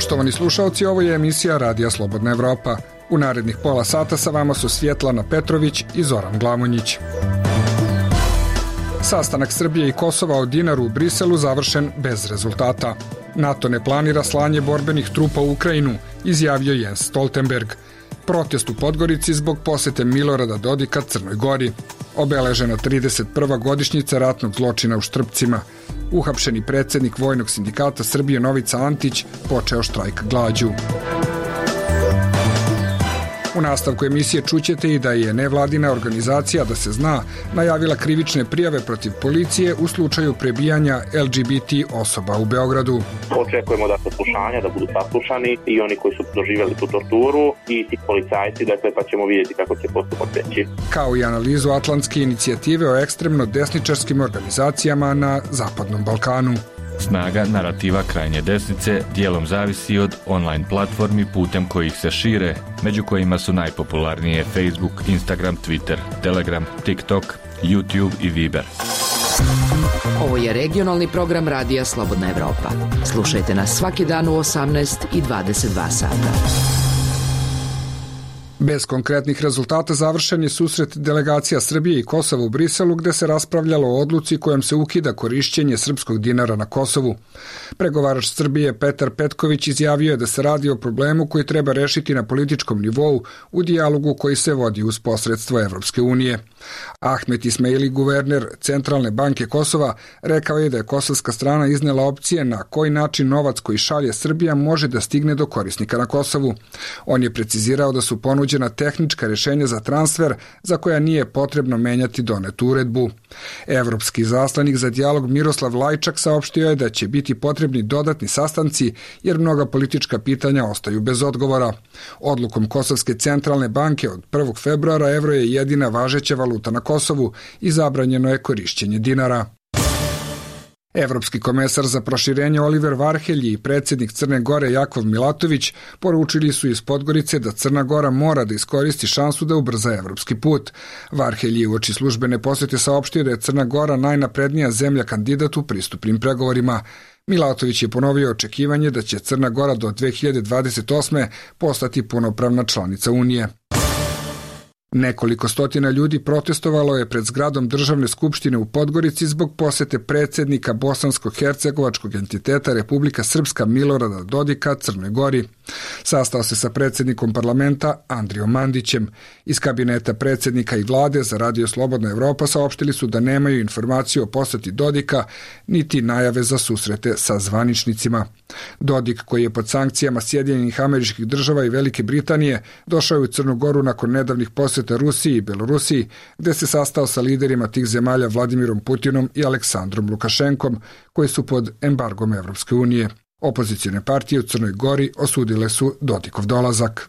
Poštovani slušalci, ovo je emisija Radija Slobodna Evropa. U narednih pola sata sa vama su Svjetlana Petrović i Zoran Glamonjić. Sastanak Srbije i Kosova o dinaru u Briselu završen bez rezultata. NATO ne planira slanje borbenih trupa u Ukrajinu, izjavio Jens Stoltenberg. Protest u Podgorici zbog posete Milorada Dodika Crnoj Gori. Obeležena 31. godišnjica ratnog zločina u Štrpcima. Uhapšeni predsjednik Vojnog sindikata Srbije Novica Antić počeo štrajk glađu. U nastavku emisije čućete i da je nevladina organizacija Da se zna najavila krivične prijave protiv policije u slučaju prebijanja LGBT osoba u Beogradu. Očekujemo da saslušanja, da budu saslušani i oni koji su doživjeli tu torturu i ti policajci, dakle, pa ćemo vidjeti kako će postupak teći. Kao i analizu atlantske inicijative o ekstremno desničarskim organizacijama na Zapadnom Balkanu. Snaga narativa krajnje desnice dijelom zavisi od online platformi putem kojih se šire, među kojima su najpopularnije Facebook, Instagram, Twitter, Telegram, TikTok, YouTube i Viber. Ovo je regionalni program Radija Slobodna Evropa. Slušajte nas svaki dan u 18 i 22 sata. Bez konkretnih rezultata završen je susret delegacija Srbije i Kosova u Briselu, gde se raspravljalo o odluci kojom se ukida korišćenje srpskog dinara na Kosovu. Pregovarač Srbije Petar Petković izjavio je da se radi o problemu koji treba rešiti na političkom nivou u dijalogu koji se vodi uz posredstvo Evropske unije. Ahmet Ismaili, guverner Centralne banke Kosova, rekao je da je kosovska strana iznela opcije na koji način novac koji šalje Srbija može da stigne do korisnika na Kosovu. On je precizirao da su ponuđena tehnička rješenja za transfer za koja nije potrebno menjati donetu uredbu. Evropski zaslanik za dijalog Miroslav Lajčak saopštio je da će biti potrebni dodatni sastanci jer mnoga politička pitanja ostaju bez odgovora. Odlukom Kosovske centralne banke od 1. februara evro je jedina važeća valuta na Kosovu i zabranjeno je korišćenje dinara. Evropski komesar za proširenje Oliver Varhelji i predsjednik Crne Gore Jakov Milatović poručili su iz Podgorice da Crna Gora mora da iskoristi šansu da ubrza evropski put. Varhelji uoči službene posjete saopštio da je Crna Gora najnaprednija zemlja kandidat u pristupnim pregovorima. Milatović je ponovio očekivanje da će Crna Gora do 2028. postati punopravna članica Unije. Nekoliko stotina ljudi protestovalo je pred zgradom Državne skupštine u Podgorici zbog posete predsjednika bosansko-hercegovačkog entiteta Republika Srpska Milorada Dodika Crnoj Gori. Sastao se sa predsjednikom parlamenta Andrijom Mandićem. Iz kabineta predsjednika i vlade za Radio Slobodna Evropa saopštili su da nemaju informaciju o poseti Dodika niti najave za susrete sa zvaničnicima. Dodik, koji je pod sankcijama Sjedinjenih Američkih Država i Velike Britanije, došao je u Crnu Goru nakon nedavnih posjeta Rusiji i Belorusiji, gde se sastao sa liderima tih zemalja Vladimirom Putinom i Aleksandrom Lukašenkom, koji su pod embargom Evropske unije. Opozicione partije u Crnoj Gori osudile su Dodikov dolazak.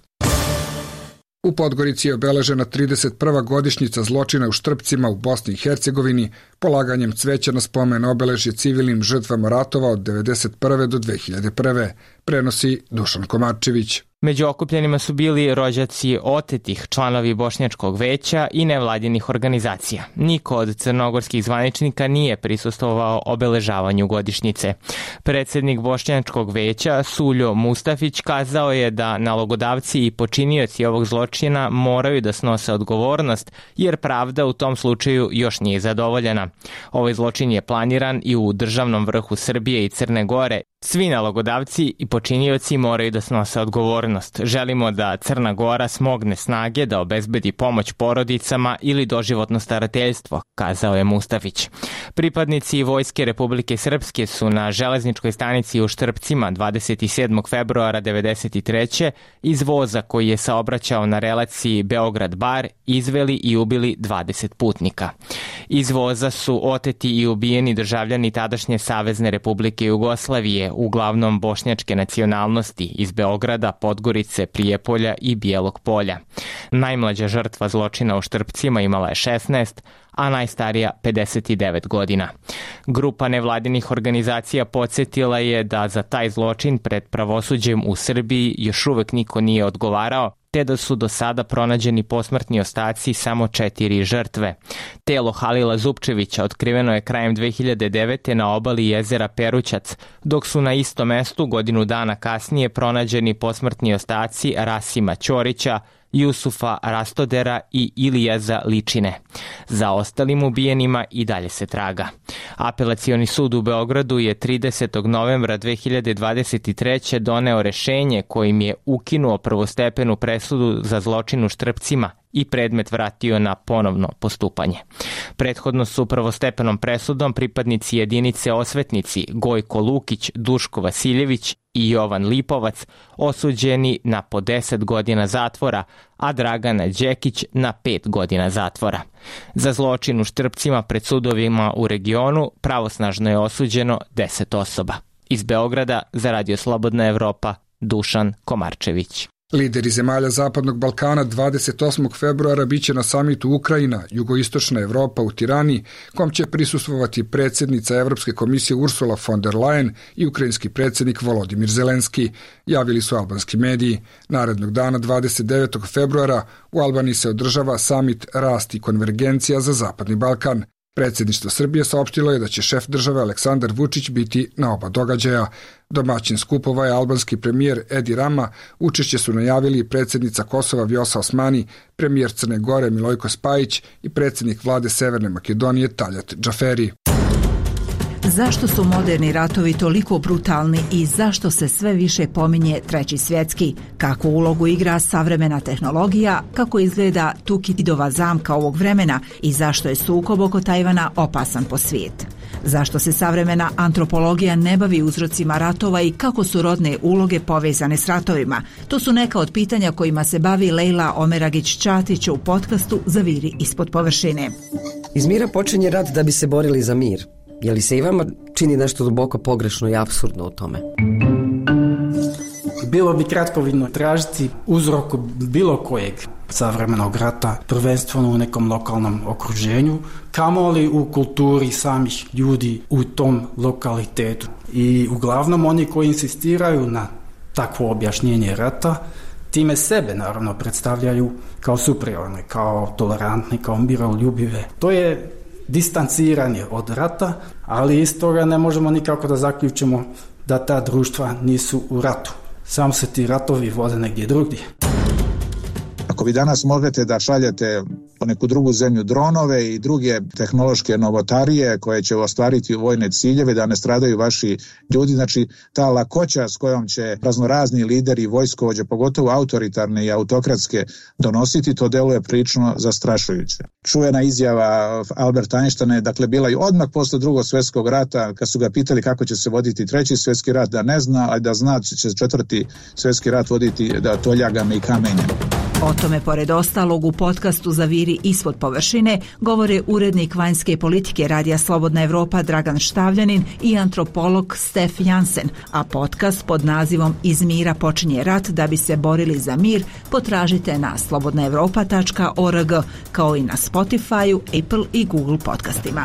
U Podgorici je obeležena 31. godišnjica zločina u Štrpcima u Bosni i Hercegovini, polaganjem cveća na spomen obeležje civilnim žrtvama ratova od 1991. do 2001. Prenosi Dušan Komarčević. Među okupljenima su bili rođaci otetih, članovi Bošnjačkog veća i nevladinih organizacija. Niko od crnogorskih zvaničnika nije prisustvovao obeležavanju godišnjice. Predsjednik Bošnjačkog veća, Suljo Mustafić, kazao je da nalogodavci i počinioci ovog zločina moraju da snose odgovornost, jer pravda u tom slučaju još nije zadovoljena. Ovaj zločin je planiran i u državnom vrhu Srbije i Crne Gore. Svi nalogodavci i počinioci moraju da snose odgovornost. Želimo da Crna Gora smogne snage da obezbedi pomoć porodicama ili doživotno starateljstvo, kazao je Mustafić. Pripadnici Vojske Republike Srpske su na železničkoj stanici u Štrpcima 27. februara 1993. iz voza koji je saobraćao na relaciji Beograd-Bar izveli i ubili 20 putnika. Iz voza su oteti i ubijeni državljani tadašnje Savezne Republike Jugoslavije, uglavnom bošnjačke nacionalnosti iz Beograda, Podgorice, Prijepolja i Bijelog Polja. Najmlađa žrtva zločina u Štrpcima imala je 16, a najstarija 59 godina. Grupa nevladinih organizacija podsjetila je da za taj zločin pred pravosuđem u Srbiji još uvek niko nije odgovarao, te da su do sada pronađeni posmrtni ostaci samo 4 žrtve. Telo Halila Zupčevića otkriveno je krajem 2009. na obali jezera Perućac, dok su na istom mestu godinu dana kasnije pronađeni posmrtni ostaci Rasima Ćorića, Jusufa Rastodera i Ilijaza Ličine. Za ostalim ubijenima i dalje se traga. Apelacioni sud u Beogradu je 30. novembra 2023. doneo rešenje kojim je ukinuo prvostepenu presudu za zločin u Štrpcima i predmet vratio na ponovno postupanje. Prethodno su prvostepenom presudom pripadnici jedinice Osvetnici Gojko Lukić, Duško Vasiljević i Jovan Lipovac osuđeni na po 10 godina zatvora, a Dragana Đekić na 5 godina zatvora. Za zločin u Štrpcima pred sudovima u regionu pravosnažno je osuđeno 10 osoba. Iz Beograda za Radio Slobodna Evropa, Dušan Komarčević. Lideri zemalja Zapadnog Balkana 28. februara biće na samitu Ukrajina, Jugoistočna Evropa u Tirani, kom će prisustvovati predsjednica Evropske komisije Ursula von der Leyen i ukrajinski predsjednik Volodimir Zelenski, javili su albanski mediji. Narednog dana 29. februara u Albaniji se održava samit Rast i konvergencija za Zapadni Balkan. Predsjedništvo Srbije saopštilo je da će šef države Aleksandar Vučić biti na oba događaja. Domaćin skupova je albanski premijer Edi Rama, učešće su najavili predsjednica Kosova Vjosa Osmani, premijer Crne Gore Milojko Spajić i predsjednik vlade Severne Makedonije Taljat Džaferi. Zašto su moderni ratovi toliko brutalni i zašto se sve više pominje Treći svjetski? Kakvu ulogu igra savremena tehnologija? Kako izgleda Tukididova zamka ovog vremena i zašto je sukob oko Tajvana opasan po svijet? Zašto se savremena antropologija ne bavi uzrocima ratova i kako su rodne uloge povezane s ratovima? To su neka od pitanja kojima se bavi Lejla Omeragić-Ćatić u podcastu Zaviri ispod površine. Iz mira počinje rat da bi se borili za mir. Je li se i vama čini nešto duboko pogrešno i apsurdno u tome? Bilo bi kratkovidno tražiti uzrok bilo kojeg savremenog rata, prvenstveno u nekom lokalnom okruženju, kamoli u kulturi samih ljudi u tom lokalitetu. I uglavnom oni koji insistiraju na takvo objašnjenje rata, time sebe naravno predstavljaju kao superiorne, kao tolerantne, kao miroljubive. To je distanciranje od rata, ali iz toga ne možemo nikako da zaključimo da ta društva nisu u ratu. Samo se ti ratovi vode negdje drugdje. Ako vi danas možete da šaljete po neku drugu zemlju dronove i druge tehnološke novotarije koje će ostvariti vojne ciljeve da ne stradaju vaši ljudi, znači ta lakoća s kojom će raznorazni lideri, vojskovođe, pogotovo autoritarne i autokratske donositi, to deluje prilično zastrašujuće. Čuvena izjava Alberta Einsteina je dakle bila i odmah posle Drugog svjetskog rata, kad su ga pitali kako će se voditi Treći svjetski rat, da ne zna, a da zna će Četvrti svjetski rat voditi toljagama i kamenjem. O tome, pored ostalog, u podcastu Zaviri ispod površine govore urednik vanjske politike Radija Slobodna Evropa Dragan Štavljanin i antropolog Stef Jansen, a podcast pod nazivom Iz mira počinje rat da bi se borili za mir potražite na slobodnaevropa.org, kao i na Spotify, Apple i Google podcastima.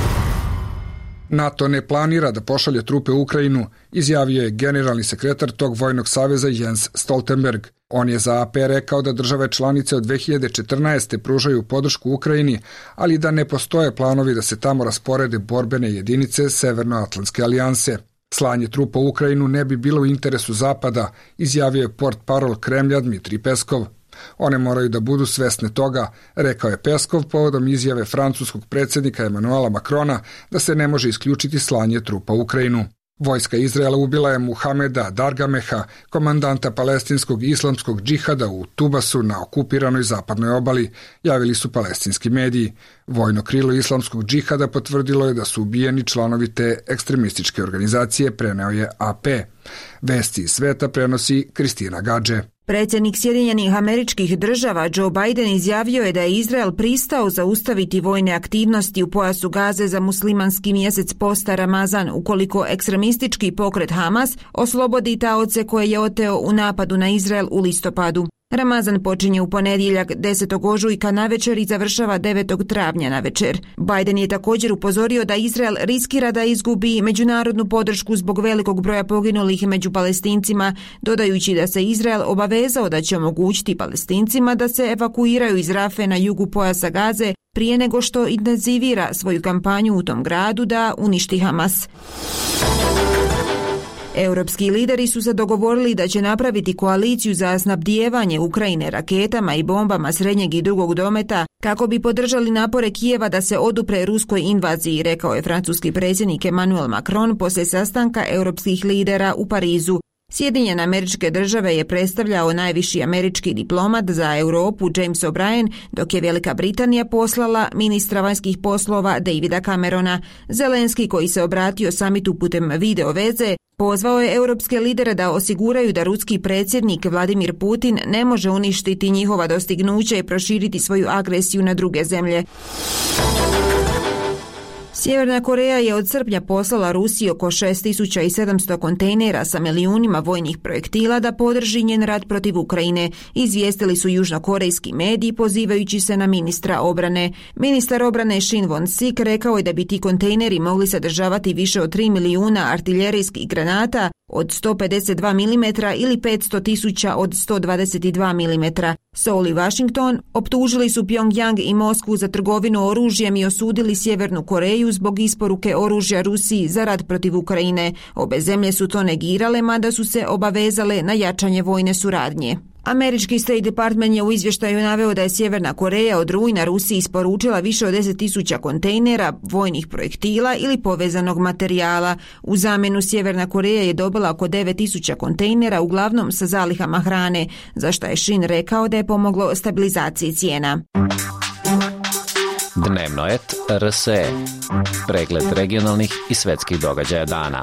NATO ne planira da pošalje trupe u Ukrajinu, izjavio je generalni sekretar tog vojnog saveza Jens Stoltenberg. On je za AP rekao da države članice od 2014. pružaju podršku Ukrajini, ali da ne postoje planovi da se tamo rasporede borbene jedinice Severnoatlantske alijanse. Slanje trupa u Ukrajinu ne bi bilo u interesu Zapada, izjavio je portparol Kremlja Dmitrij Peskov. One moraju da budu svesne toga, rekao je Peskov povodom izjave francuskog predsjednika Emanuela Macrona da se ne može isključiti slanje trupa u Ukrajinu. Vojska Izraela ubila je Muhameda Dargameha, komandanta palestinskog islamskog džihada u Tubasu na okupiranoj zapadnoj obali, javili su palestinski mediji. Vojno krilo islamskog džihada potvrdilo je da su ubijeni članovi te ekstremističke organizacije, preneo je AP. Vesti iz sveta prenosi Kristina Gadže. Predsjednik Sjedinjenih Američkih Država Joe Biden izjavio je da je Izrael pristao zaustaviti vojne aktivnosti u pojasu Gaze za muslimanski mjesec posta Ramazan ukoliko ekstremistički pokret Hamas oslobodi taoce koje je oteo u napadu na Izrael u listopadu. Ramazan počinje u ponedjeljak 10. ožujka navečer i završava 9. travnja navečer. Biden je također upozorio da Izrael riskira da izgubi međunarodnu podršku zbog velikog broja poginulih među Palestincima, dodajući da se Izrael obavezao da će omogućiti Palestincima da se evakuiraju iz Rafe na jugu pojasa Gaze prije nego što intenzivira svoju kampanju u tom gradu da uništi Hamas. Europski lideri su se dogovorili da će napraviti koaliciju za snabdijevanje Ukrajine raketama i bombama srednjeg i drugog dometa kako bi podržali napore Kijeva da se odupre ruskoj invaziji, rekao je francuski predsjednik Emmanuel Macron poslije sastanka europskih lidera u Parizu. Sjedinjene Američke Države je predstavljao najviši američki diplomat za Europu James O'Brien, dok je Velika Britanija poslala ministra vanjskih poslova Davida Camerona. Zelenski, koji se obratio samitu putem video veze, pozvao je europske lidere da osiguraju da ruski predsjednik Vladimir Putin ne može uništiti njihova dostignuća i proširiti svoju agresiju na druge zemlje. Sjeverna Koreja je od srpnja poslala Rusiji oko 6700 kontejnera sa milijunima vojnih projektila da podrži njen rat protiv Ukrajine, izvijestili su južnokorejski mediji pozivajući se na ministra obrane. Ministar obrane Shin Won-sik rekao je da bi ti kontejneri mogli sadržavati više od 3 milijuna artiljerijskih granata od 152 mm ili 500.000 od 122 mm. Seul i Washington optužili su Pyongyang i Moskvu za trgovinu oružjem i osudili Sjevernu Koreju zbog isporuke oružja Rusiji za rat protiv Ukrajine. Obe zemlje su to negirale, mada su se obavezale na jačanje vojne suradnje. Američki State Department je u izvještaju naveo da je Sjeverna Koreja od rujna Rusiji isporučila više od 10.000 kontejnera vojnih projektila ili povezanog materijala. U zamjenu Sjeverna Koreja je dobila oko 9.000 kontejnera, uglavnom sa zalihama hrane, za što je Shin rekao da je pomoglo stabilizaciji cijena. Dnevnoet RSE. Pregled regionalnih i svetskih događaja dana.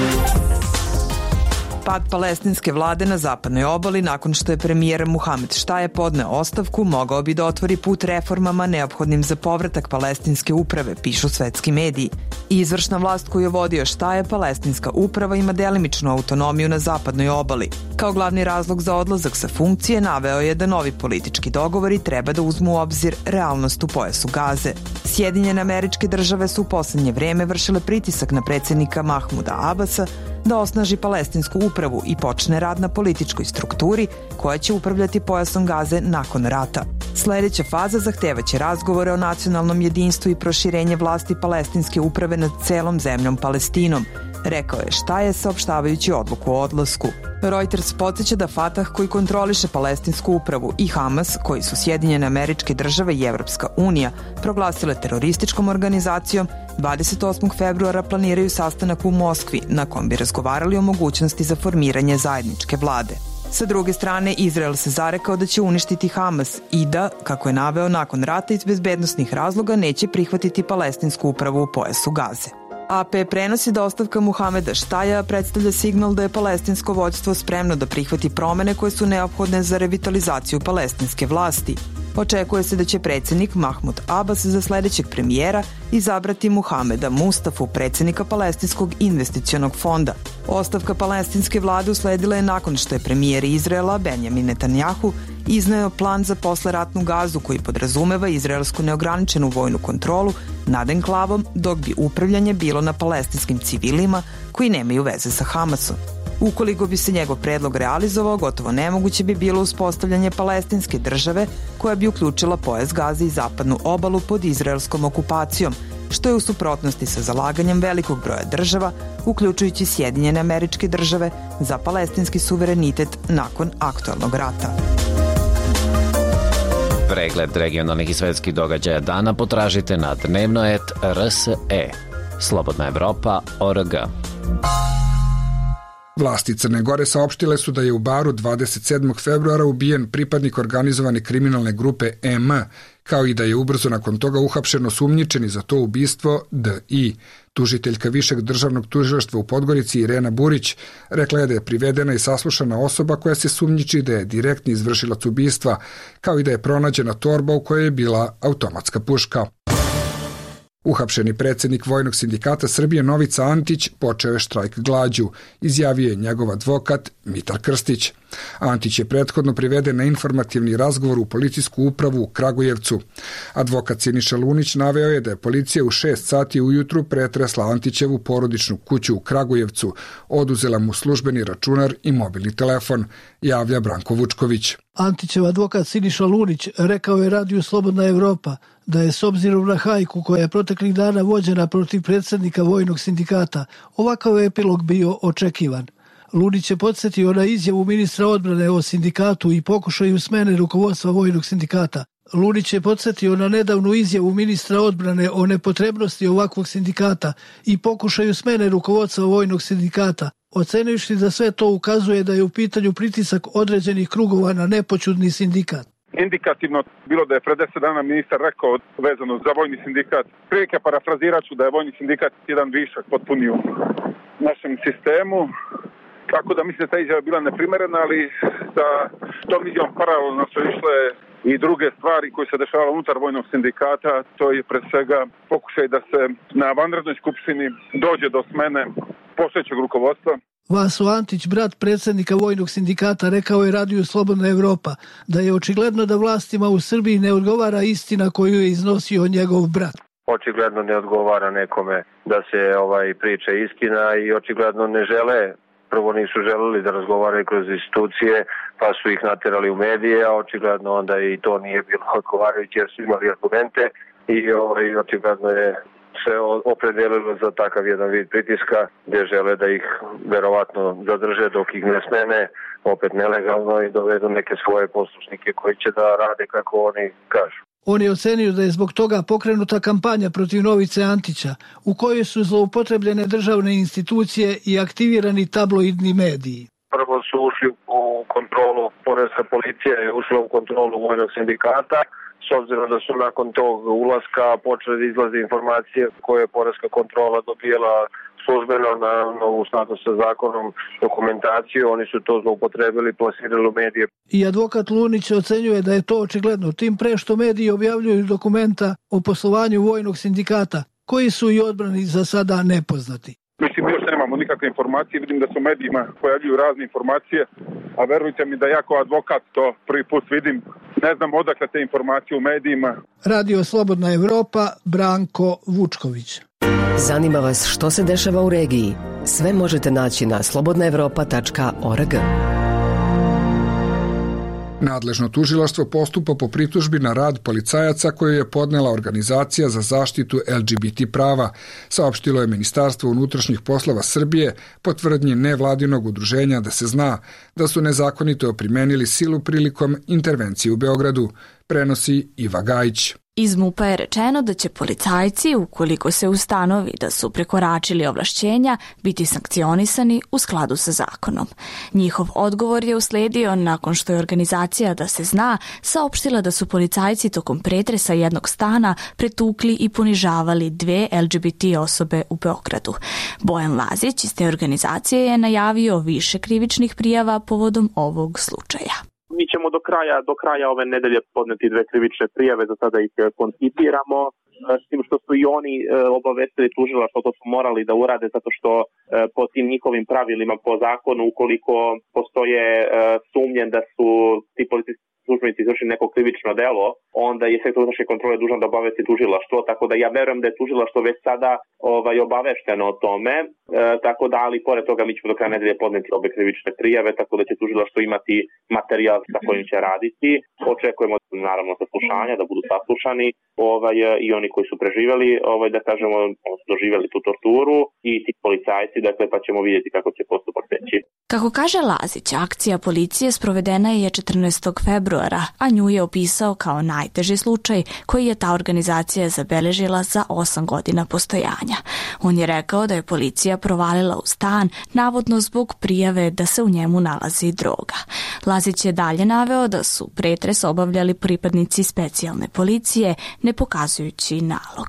Pad palestinske vlade na zapadnoj obali nakon što je premijer Muhamed Štaje podneo ostavku mogao bi da otvori put reformama neophodnim za povratak palestinske uprave, pišu svetski mediji. Izvršna vlast koju je vodio Štaje, palestinska uprava, ima delimičnu autonomiju na zapadnoj obali. Kao glavni razlog za odlazak sa funkcije naveo je da novi politički dogovori treba da uzmu u obzir realnost u pojasu Gaze. Sjedinjene Američke Države su u posljednje vreme vršile pritisak na predsjednika Mahmuda Abasa da osnaži palestinsku upravu i počne rad na političkoj strukturi koja će upravljati pojasom Gaze nakon rata. Sljedeća faza zahtevaće razgovore o nacionalnom jedinstvu i proširenje vlasti palestinske uprave nad celom zemljom Palestinom, rekao je Štaje saopštavajući odluku o odlasku. Reuters podsjeća da Fatah, koji kontroliše palestinsku upravu, i Hamas, koji su Sjedinjene Američke Države i Evropska unija proglasile terorističkom organizacijom, 28. februara planiraju sastanak u Moskvi na kom bi razgovarali o mogućnosti za formiranje zajedničke vlade. Sa druge strane, Izrael se zarekao da će uništiti Hamas i da, kako je naveo, nakon rata iz bezbednosnih razloga neće prihvatiti palestinsku upravu u pojasu Gaze. AP prenosi da ostavka Muhameda Štaja predstavlja signal da je palestinsko vođstvo spremno da prihvati promene koje su neophodne za revitalizaciju palestinske vlasti. Očekuje se da će predsjednik Mahmud Abbas za sljedećeg premijera izabrati Muhameda Mustafu, predsjednika Palestinskog investicionog fonda. Ostavka palestinske vlade usledila je nakon što je premijer Izraela Benjamin Netanjahu izneo plan za posleratnu Gazu koji podrazumeva izraelsku neograničenu vojnu kontrolu nad enklavom, dok bi upravljanje bilo na palestinskim civilima koji nemaju veze sa Hamasom. Ukoliko bi se njegov predlog realizovao, gotovo nemoguće bi bilo uspostavljanje palestinske države koja bi uključila pojas Gaze i zapadnu obalu pod izraelskom okupacijom, što je u suprotnosti sa zalaganjem velikog broja država, uključujući Sjedinjene Američke Države, za palestinski suverenitet nakon aktualnog rata. Pregled regionalnih i svetskih događaja dana potražite na Dnevnoet RSE. Slobodna Evropa.org. Vlasti Crne Gore saopštile su da je u Baru 27. februara ubijen pripadnik organizovane kriminalne grupe M, kao i da je ubrzo nakon toga uhapšeno sumnjičeni za to ubistvo D.I. Tužiteljka Višeg državnog tužilaštva u Podgorici Irena Burić rekla je da je privedena i saslušana osoba koja se sumnjiči da je direktni izvršilac ubistva, kao i da je pronađena torba u kojoj je bila automatska puška. Uhapšeni predsjednik Vojnog sindikata Srbije Novica Antić počeo je štrajk glađu, izjavio je njegov advokat Mitar Krstić. Antić je prethodno priveden na informativni razgovor u policijsku upravu u Kragujevcu. Advokat Siniša Lunić naveo je da je policija u 6 sati ujutru pretresla Antićevu porodičnu kuću u Kragujevcu, oduzela mu službeni računar i mobilni telefon, javlja Branko Vučković. Antićev advokat Siniša Lunić rekao je radiju Slobodna Evropa da je s obzirom na hajku koja je proteklih dana vođena protiv predsjednika Vojnog sindikata, ovakav epilog bio očekivan. Lunić je podsjetio na izjavu ministra odbrane o sindikatu i pokušaju smene rukovodstva Vojnog sindikata. Lunić je podsjetio na nedavnu izjavu ministra odbrane o nepotrebnosti ovakvog sindikata i pokušaju smene rukovodstva Vojnog sindikata, ocenivši da sve to ukazuje da je u pitanju pritisak određenih krugova na nepoćudni sindikat. Indikativno bilo da je pred 10 dana ministar rekao vezano za Vojni sindikat. Prilike parafrazirat ću da je Vojni sindikat jedan višak potpunio našem sistemu. Tako da mislim da ta izjava bila neprimerena, ali sa tom izjavom paralelno su išle i druge stvari koje se dešavale unutar Vojnog sindikata. To je pre svega pokušaj da se na vanrednoj skupštini dođe do smene postojećeg rukovodstva. Vaso Antić, brat predsjednika Vojnog sindikata, rekao je radiju Slobodna Evropa da je očigledno da vlastima u Srbiji ne odgovara istina koju je iznosio njegov brat. Očigledno ne odgovara nekome da se priča istina i očigledno ne žele. Prvo nisu želeli da razgovaraju kroz institucije, pa su ih naterali u medije, a očigledno onda i to nije bilo odgovarajuće jer su imali argumente i očigledno je se opredelilo za takav jedan vid pritiska gdje žele da ih verovatno zadrže dok ih ne smene, opet nelegalno i dovedu neke svoje poslušnike koji će da rade kako oni kažu. On je ocenio da je zbog toga pokrenuta kampanja protiv Novice Antića, u kojoj su zloupotrebljene državne institucije i aktivirani tabloidni mediji. Prvo su ušli u kontrolu, poreska policija je ušla u kontrolu Vojnog sindikata, s obzirom da su nakon tog ulaska počeli da izlaze informacije koje je poreska kontrola dobijela službeno u skladu sa zakonom dokumentaciju, oni su to zloupotrebili, plasirali u medije. I advokat Lunić ocenjuje da je to očigledno, tim pre što mediji objavljuju dokumenta o poslovanju Vojnog sindikata, koji su i odbrani za sada nepoznati. Mislim, još nemamo nikakve informacije, vidim da su medijima pojavljuju razne informacije, a verujte mi da ja kao advokat to prvi put vidim, ne znam odakle te informacije u medijima. Radio Slobodna Evropa, Branko Vučković. Zanima vas što se dešava u regiji? Sve možete naći na slobodnaevropa.org. Nadležno tužilaštvo postupa po pritužbi na rad policajaca koju je podnela Organizacija za zaštitu LGBT prava, saopštilo je Ministarstvo unutrašnjih poslova Srbije po tvrdnji nevladinog udruženja da se zna da su nezakonito primenili silu prilikom intervencije u Beogradu, prenosi Iva Gajić. Iz MUP-a je rečeno da će policajci, ukoliko se ustanovi da su prekoračili ovlašćenja, biti sankcionisani u skladu sa zakonom. Njihov odgovor je usledio nakon što je Organizacija da se zna saopštila da su policajci tokom pretresa jednog stana pretukli i ponižavali 2 LGBT osobe u Beogradu. Bojan Lazić iz te organizacije je najavio više krivičnih prijava povodom ovog slučaja. Mi ćemo do kraja ove nedelje podneti 2 krivične prijave, za sada ih koncipiramo, s tim što su i oni obavestili tužilaštvo, to su morali da urade zato što po tim njihovim pravilima po zakonu, ukoliko postoje sumnje da su ti policijski službenici izvršili neko krivično delo, onda je sektor unutrašnje kontrole dužan da obavesti tužilaštvo, tako da ja verujem da je tužilaštvo već sada obavešteno o tome, tako da, ali pored toga mi ćemo do kraja nedelje podneti obe krivične prijave, tako da će tužilaštvo imati materijal sa kojim će raditi. Očekujemo naravno saslušanja, da budu saslušani i oni koji su preživeli, da kažemo, doživjeli tu torturu i ti policajci, dakle, pa ćemo vidjeti kako će postupak teći. Kako kaže Lazić, akcija policije sprovedena je 14. februara, a nju je opisao kao najteži slučaj koji je ta organizacija zabeležila za 8 godina postojanja. On je rekao da je policija provalila u stan, navodno zbog prijave da se u njemu nalazi droga. Lazić je dalje naveo da su pretres obavljali pripadnici specijalne policije, ne pokazujući nalog.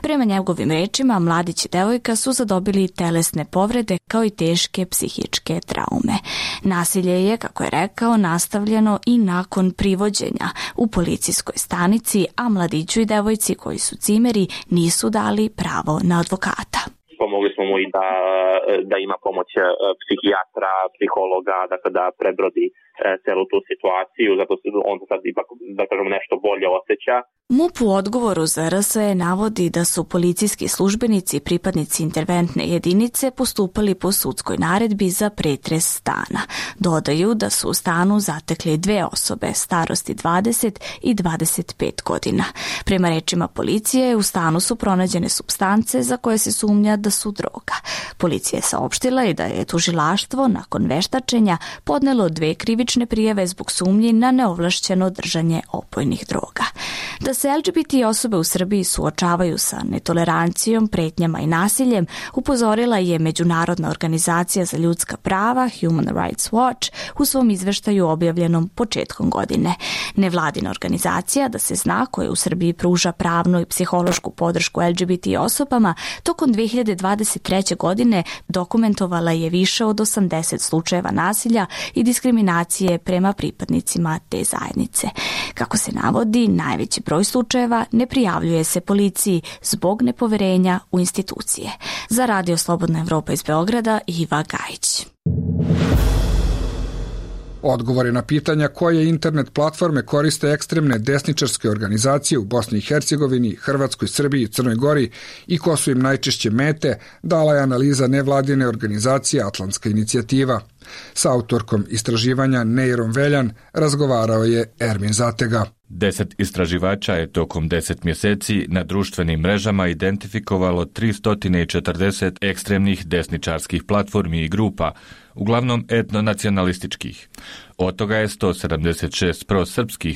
Prema njegovim rečima, mladić i devojka su zadobili telesne povrede kao i teške psihičke traume. Nasilje je, kako je rekao, nastavljeno i nakon privođenja u policijskoj stanici, a mladiću i devojci koji su cimeri nisu dali pravo na advokata. Pomogli smo mu i da ima pomoć psihijatra, psihologa, dakle da prebrodi celu tu situaciju, zato on sad ipak, da kažem, nešto bolje osjeća. MUP u odgovoru za RSE navodi da su policijski službenici i pripadnici interventne jedinice postupali po sudskoj naredbi za pretres stana. Dodaju da su u stanu zatekli 2 osobe starosti 20 i 25 godina. Prema rečima policije, u stanu su pronađene supstance za koje se sumnja da su droga. Policija je saopštila i da je tužilaštvo nakon veštačenja podnelo 2 krivične prijave zbog sumnji na neovlašćeno držanje opojnih droga. Da se LGBT osobe u Srbiji suočavaju sa netolerancijom, pretnjama i nasiljem, upozorila je Međunarodna organizacija za ljudska prava Human Rights Watch u svom izveštaju objavljenom početkom godine. Nevladina organizacija, da se zna, koja u Srbiji pruža pravnu i psihološku podršku LGBT osobama, tokom 2023. godine dokumentovala je više od 80 slučajeva nasilja i diskriminacije prema pripadnicima te zajednice. Kako se navodi, najveći broj slučajeva ne prijavljuje se policiji zbog nepoverenja u institucije. Za Radio Slobodna Evropa iz Beograda, Iva Gajić. Odgovore na pitanja koje internet platforme koriste ekstremne desničarske organizacije u Bosni i Hercegovini, Hrvatskoj, Srbiji, Crnoj Gori i ko su im najčešće mete, dala je analiza nevladine organizacije Atlantska inicijativa. Sa autorkom istraživanja Neirom Veljan razgovarao je Ermin Zatega. 10 istraživača je tokom 10 mjeseci na društvenim mrežama identifikovalo 340 ekstremnih desničarskih platformi i grupa, uglavnom etnonacionalističkih. Od toga je 176 prosrpskih,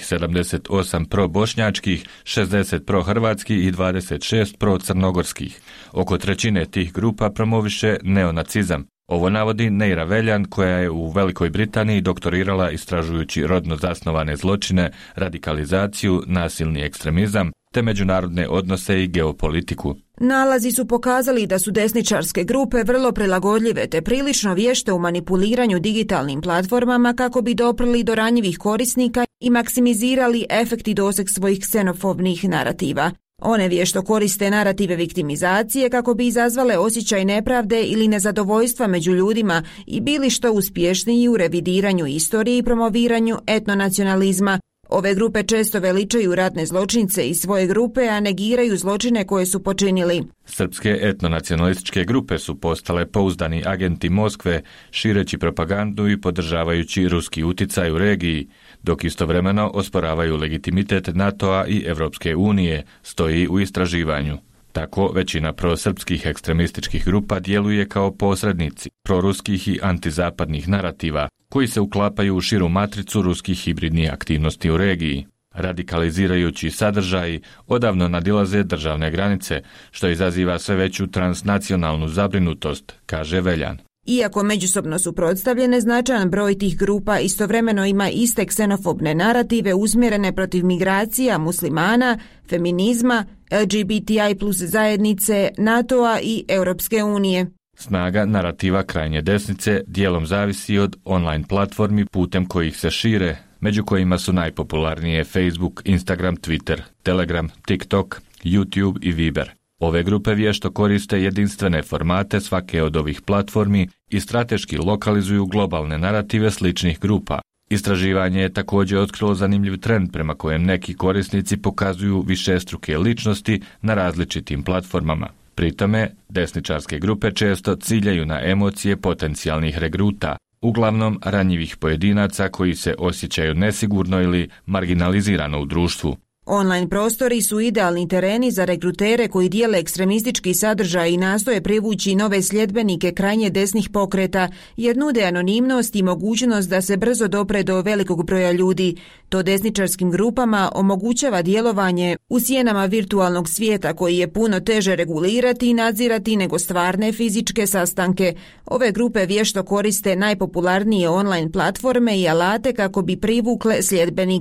78 probošnjačkih, 60 prohrvatskih i 26 procrnogorskih. Oko trećine tih grupa promoviše neonacizam. Ovo navodi Neira Veljan, koja je u Velikoj Britaniji doktorirala istražujući rodno zasnovane zločine, radikalizaciju, nasilni ekstremizam te međunarodne odnose i geopolitiku. Nalazi su pokazali da su desničarske grupe vrlo prilagodljive te prilično vješte u manipuliranju digitalnim platformama kako bi doprli do ranjivih korisnika i maksimizirali efekt i doseg svojih ksenofobnih narativa. One vješto koriste narative viktimizacije kako bi izazvale osjećaj nepravde ili nezadovoljstva među ljudima i bili što uspješniji u revidiranju istorije i promoviranju etnonacionalizma. Ove grupe često veličaju ratne zločince iz svoje grupe, a negiraju zločine koje su počinili. Srpske etnonacionalističke grupe su postale pouzdani agenti Moskve, šireći propagandu i podržavajući ruski uticaj u regiji, dok istovremeno osporavaju legitimitet NATO-a i Evropske unije, stoji u istraživanju. Tako, većina prosrpskih ekstremističkih grupa djeluje kao posrednici proruskih i antizapadnih narativa, koji se uklapaju u širu matricu ruskih hibridnih aktivnosti u regiji. Radikalizirajući sadržaji odavno nadilaze državne granice, što izaziva sve veću transnacionalnu zabrinutost, kaže Veljan. Iako međusobno suprotstavljene, značajan broj tih grupa istovremeno ima iste ksenofobne narative usmjerene protiv migracija, muslimana, feminizma, LGBTI plus zajednice, NATO-a i Europske unije. Snaga narativa krajnje desnice dijelom zavisi od online platformi putem kojih se šire, među kojima su najpopularnije Facebook, Instagram, Twitter, Telegram, TikTok, YouTube i Viber. Ove grupe vješto koriste jedinstvene formate svake od ovih platformi i strateški lokalizuju globalne narative sličnih grupa. Istraživanje je također otkrilo zanimljiv trend prema kojem neki korisnici pokazuju višestruke ličnosti na različitim platformama. Pri tome, desničarske grupe često ciljaju na emocije potencijalnih regruta, uglavnom ranjivih pojedinaca koji se osjećaju nesigurno ili marginalizirano u društvu. Online prostori su idealni tereni za regrutere koji dijele ekstremistički sadržaj i nastoje privući nove sljedbenike krajnje desnih pokreta, jer nude anonimnost i mogućnost da se brzo dopre do velikog broja ljudi. To desničarskim grupama omogućava djelovanje u sjenama virtualnog svijeta koji je puno teže regulirati i nadzirati nego stvarne fizičke sastanke. Ove grupe vješto koriste najpopularnije online platforme i alate kako bi privukle sljedbenike.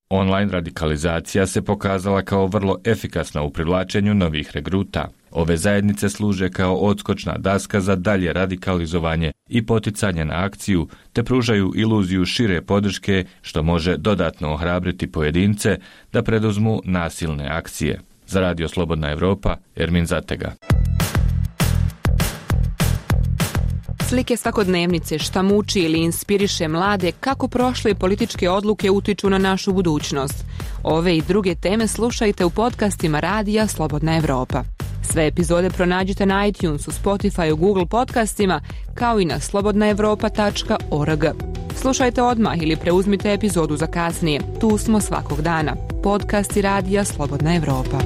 Online radikalizacija se pokazala kao vrlo efikasna u privlačenju novih regruta. Ove zajednice služe kao odskočna daska za dalje radikalizovanje i poticanje na akciju, te pružaju iluziju šire podrške, što može dodatno ohrabriti pojedince da preduzmu nasilne akcije. Za Radio Slobodna Evropa, Ermin Zatega. Slike svakodnevnice, šta muči ili inspiriše mlade, kako prošle političke odluke utiču na našu budućnost. Ove i druge teme slušajte u podcastima Radija Slobodna Evropa. Sve epizode pronađite na iTunesu, Spotifyu, Google podcastima, kao i na slobodnaevropa.org. Slušajte odmah ili preuzmite epizodu za kasnije. Tu smo svakog dana. Podcasti Radija Slobodna Evropa.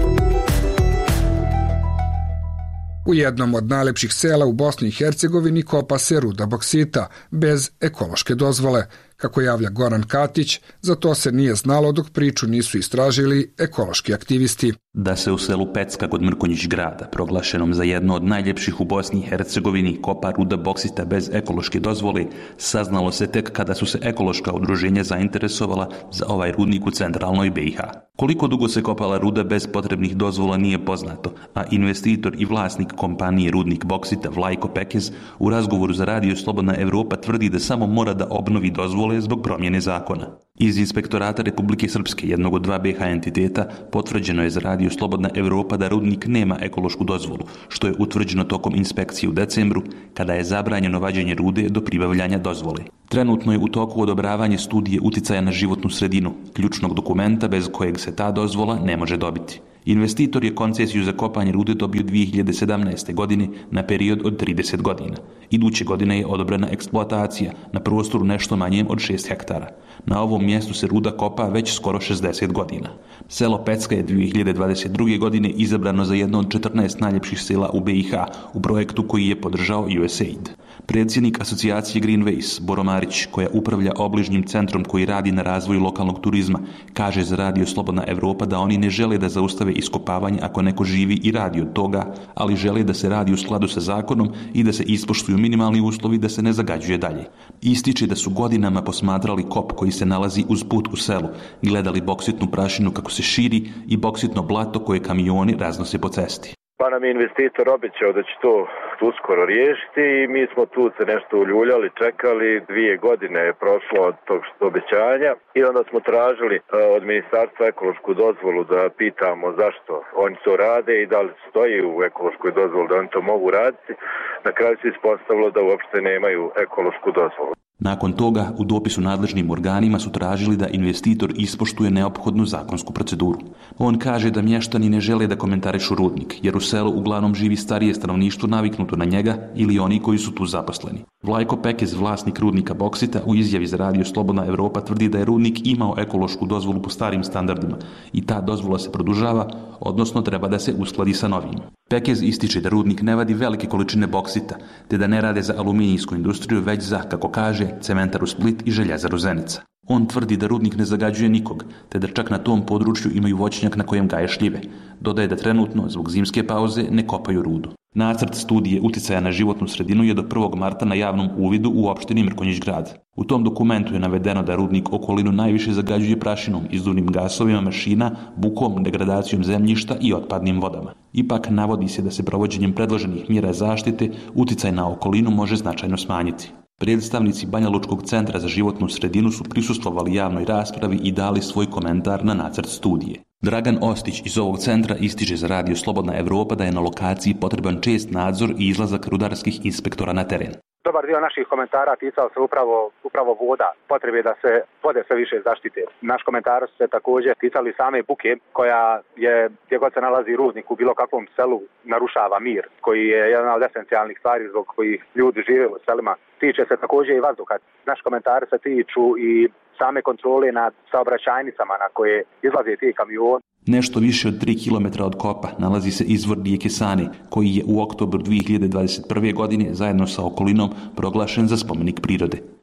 U jednom od najlepših sela u Bosni i Hercegovini kopa se ruda boksita bez ekološke dozvole. Kako javlja Goran Katić, za to se nije znalo dok priču nisu istražili ekološki aktivisti. Da se u selu Pecka kod Mrkonjić grada, proglašenom za jedno od najljepših u Bosni i Hercegovini, kopa ruda boksita bez ekološke dozvole, saznalo se tek kada su se ekološka udruženja zainteresovala za ovaj rudnik u centralnoj BiH. Koliko dugo se kopala ruda bez potrebnih dozvola nije poznato, a investitor i vlasnik kompanije Rudnik boksita Vlajko Pekez u razgovoru za Radio Slobodna Evropa tvrdi da samo mora da obnovi dozvole zbog promjene zakona. Iz Inspektorata Republike Srpske, jednog od 2 BiH entiteta, potvrđeno je za Radio Slobodna Evropa da rudnik nema ekološku dozvolu, što je utvrđeno tokom inspekcije u decembru, kada je zabranjeno vađenje rude do pribavljanja dozvole. Trenutno je u toku odobravanje studije uticaja na životnu sredinu, ključnog dokumenta bez kojeg se ta dozvola ne može dobiti. Investitor je koncesiju za kopanje rude dobio 2017. godine na period od 30 godina. Iduće godine je odobrena eksploatacija na prostoru nešto manjem od 6 hektara. Na ovom mjestu se ruda kopa već skoro 60 godina. Selo Pecka je 2022. godine izabrano za jedno od 14 najljepših sela u BiH u projektu koji je podržao USAID. Predsjednik asocijacije Greenways, Boro Marić, koja upravlja obližnjim centrom koji radi na razvoju lokalnog turizma, kaže za Radio Slobodna Evropa da oni ne žele da zaustave iskopavanje ako neko živi i radi od toga, ali žele da se radi u skladu sa zakonom i da se ispoštuju minimalni uslovi da se ne zagađuje dalje. Ističe da su godinama posmatrali kop koji se nalazi uz put u selu, gledali boksitnu prašinu kako se širi i boksitno blato koje kamioni raznose po cesti. Pa nam je investitor obećao da će to uskoro riješiti i mi smo tu se nešto uljuljali, čekali, 2 godine je prošlo od tog obećanja i onda smo tražili od ministarstva ekološku dozvolu da pitamo zašto oni to rade i da li stoji u ekološkoj dozvoli da oni to mogu raditi. Na kraju se ispostavilo da uopšte nemaju ekološku dozvolu. Nakon toga, u dopisu nadležnim organima su tražili da investitor ispoštuje neophodnu zakonsku proceduru. On kaže da mještani ne žele da komentarišu rudnik, jer u selu uglavnom živi starije stanovništvo naviknuto na njega ili oni koji su tu zaposleni. Vlajko Pekez, vlasnik rudnika boksita, u izjavi za Radio Slobodna Evropa tvrdi da je rudnik imao ekološku dozvolu po starim standardima i ta dozvola se produžava, odnosno treba da se uskladi sa novim. Pekez ističe da rudnik ne vadi velike količine boksita, te da ne rade za aluminijsku industriju, već za, kako kaže, Cementaru Split i Željezaru Zenica. On tvrdi da rudnik ne zagađuje nikog, te da čak na tom području imaju voćnjak na kojem gaje šljive. Dodaje da trenutno, zbog zimske pauze, ne kopaju rudu. Nacrt studije uticaja na životnu sredinu je do 1. marta na javnom uvidu u opštini Mrkonjić grad. U tom dokumentu je navedeno da rudnik okolinu najviše zagađuje prašinom, izduvnim gasovima mašina, bukom, degradacijom zemljišta i otpadnim vodama. Ipak navodi se da se provođenjem predloženih mjera zaštite uticaj na okolinu može značajno smanjiti. Predstavnici Banja Lučkog centra za životnu sredinu su prisustvovali javnoj raspravi i dali svoj komentar na nacrt studije. Dragan Ostić iz ovog centra ističe za Radio Slobodna Evropa da je na lokaciji potreban čest nadzor i izlazak rudarskih inspektora na teren. Dobar dio naših komentara ticao se upravo voda, potrebe da se vode sve više zaštite. Naš komentar se također ticali same buke koja je, gdje god se nalazi rudnik u bilo kakvom selu, narušava mir, koji je jedna od esencijalnih stvari zbog kojih ljudi žive u selima. Tiče se također i vazduha. Naš komentar se tiču i same kontrole nad saobraćajnicama na koje izlaze ti kamioni. Nešto više od 3 km od kopa nalazi se izvor rijeke Sane, koji je u oktobru 2021. godine zajedno sa okolinom proglašen za spomenik prirode.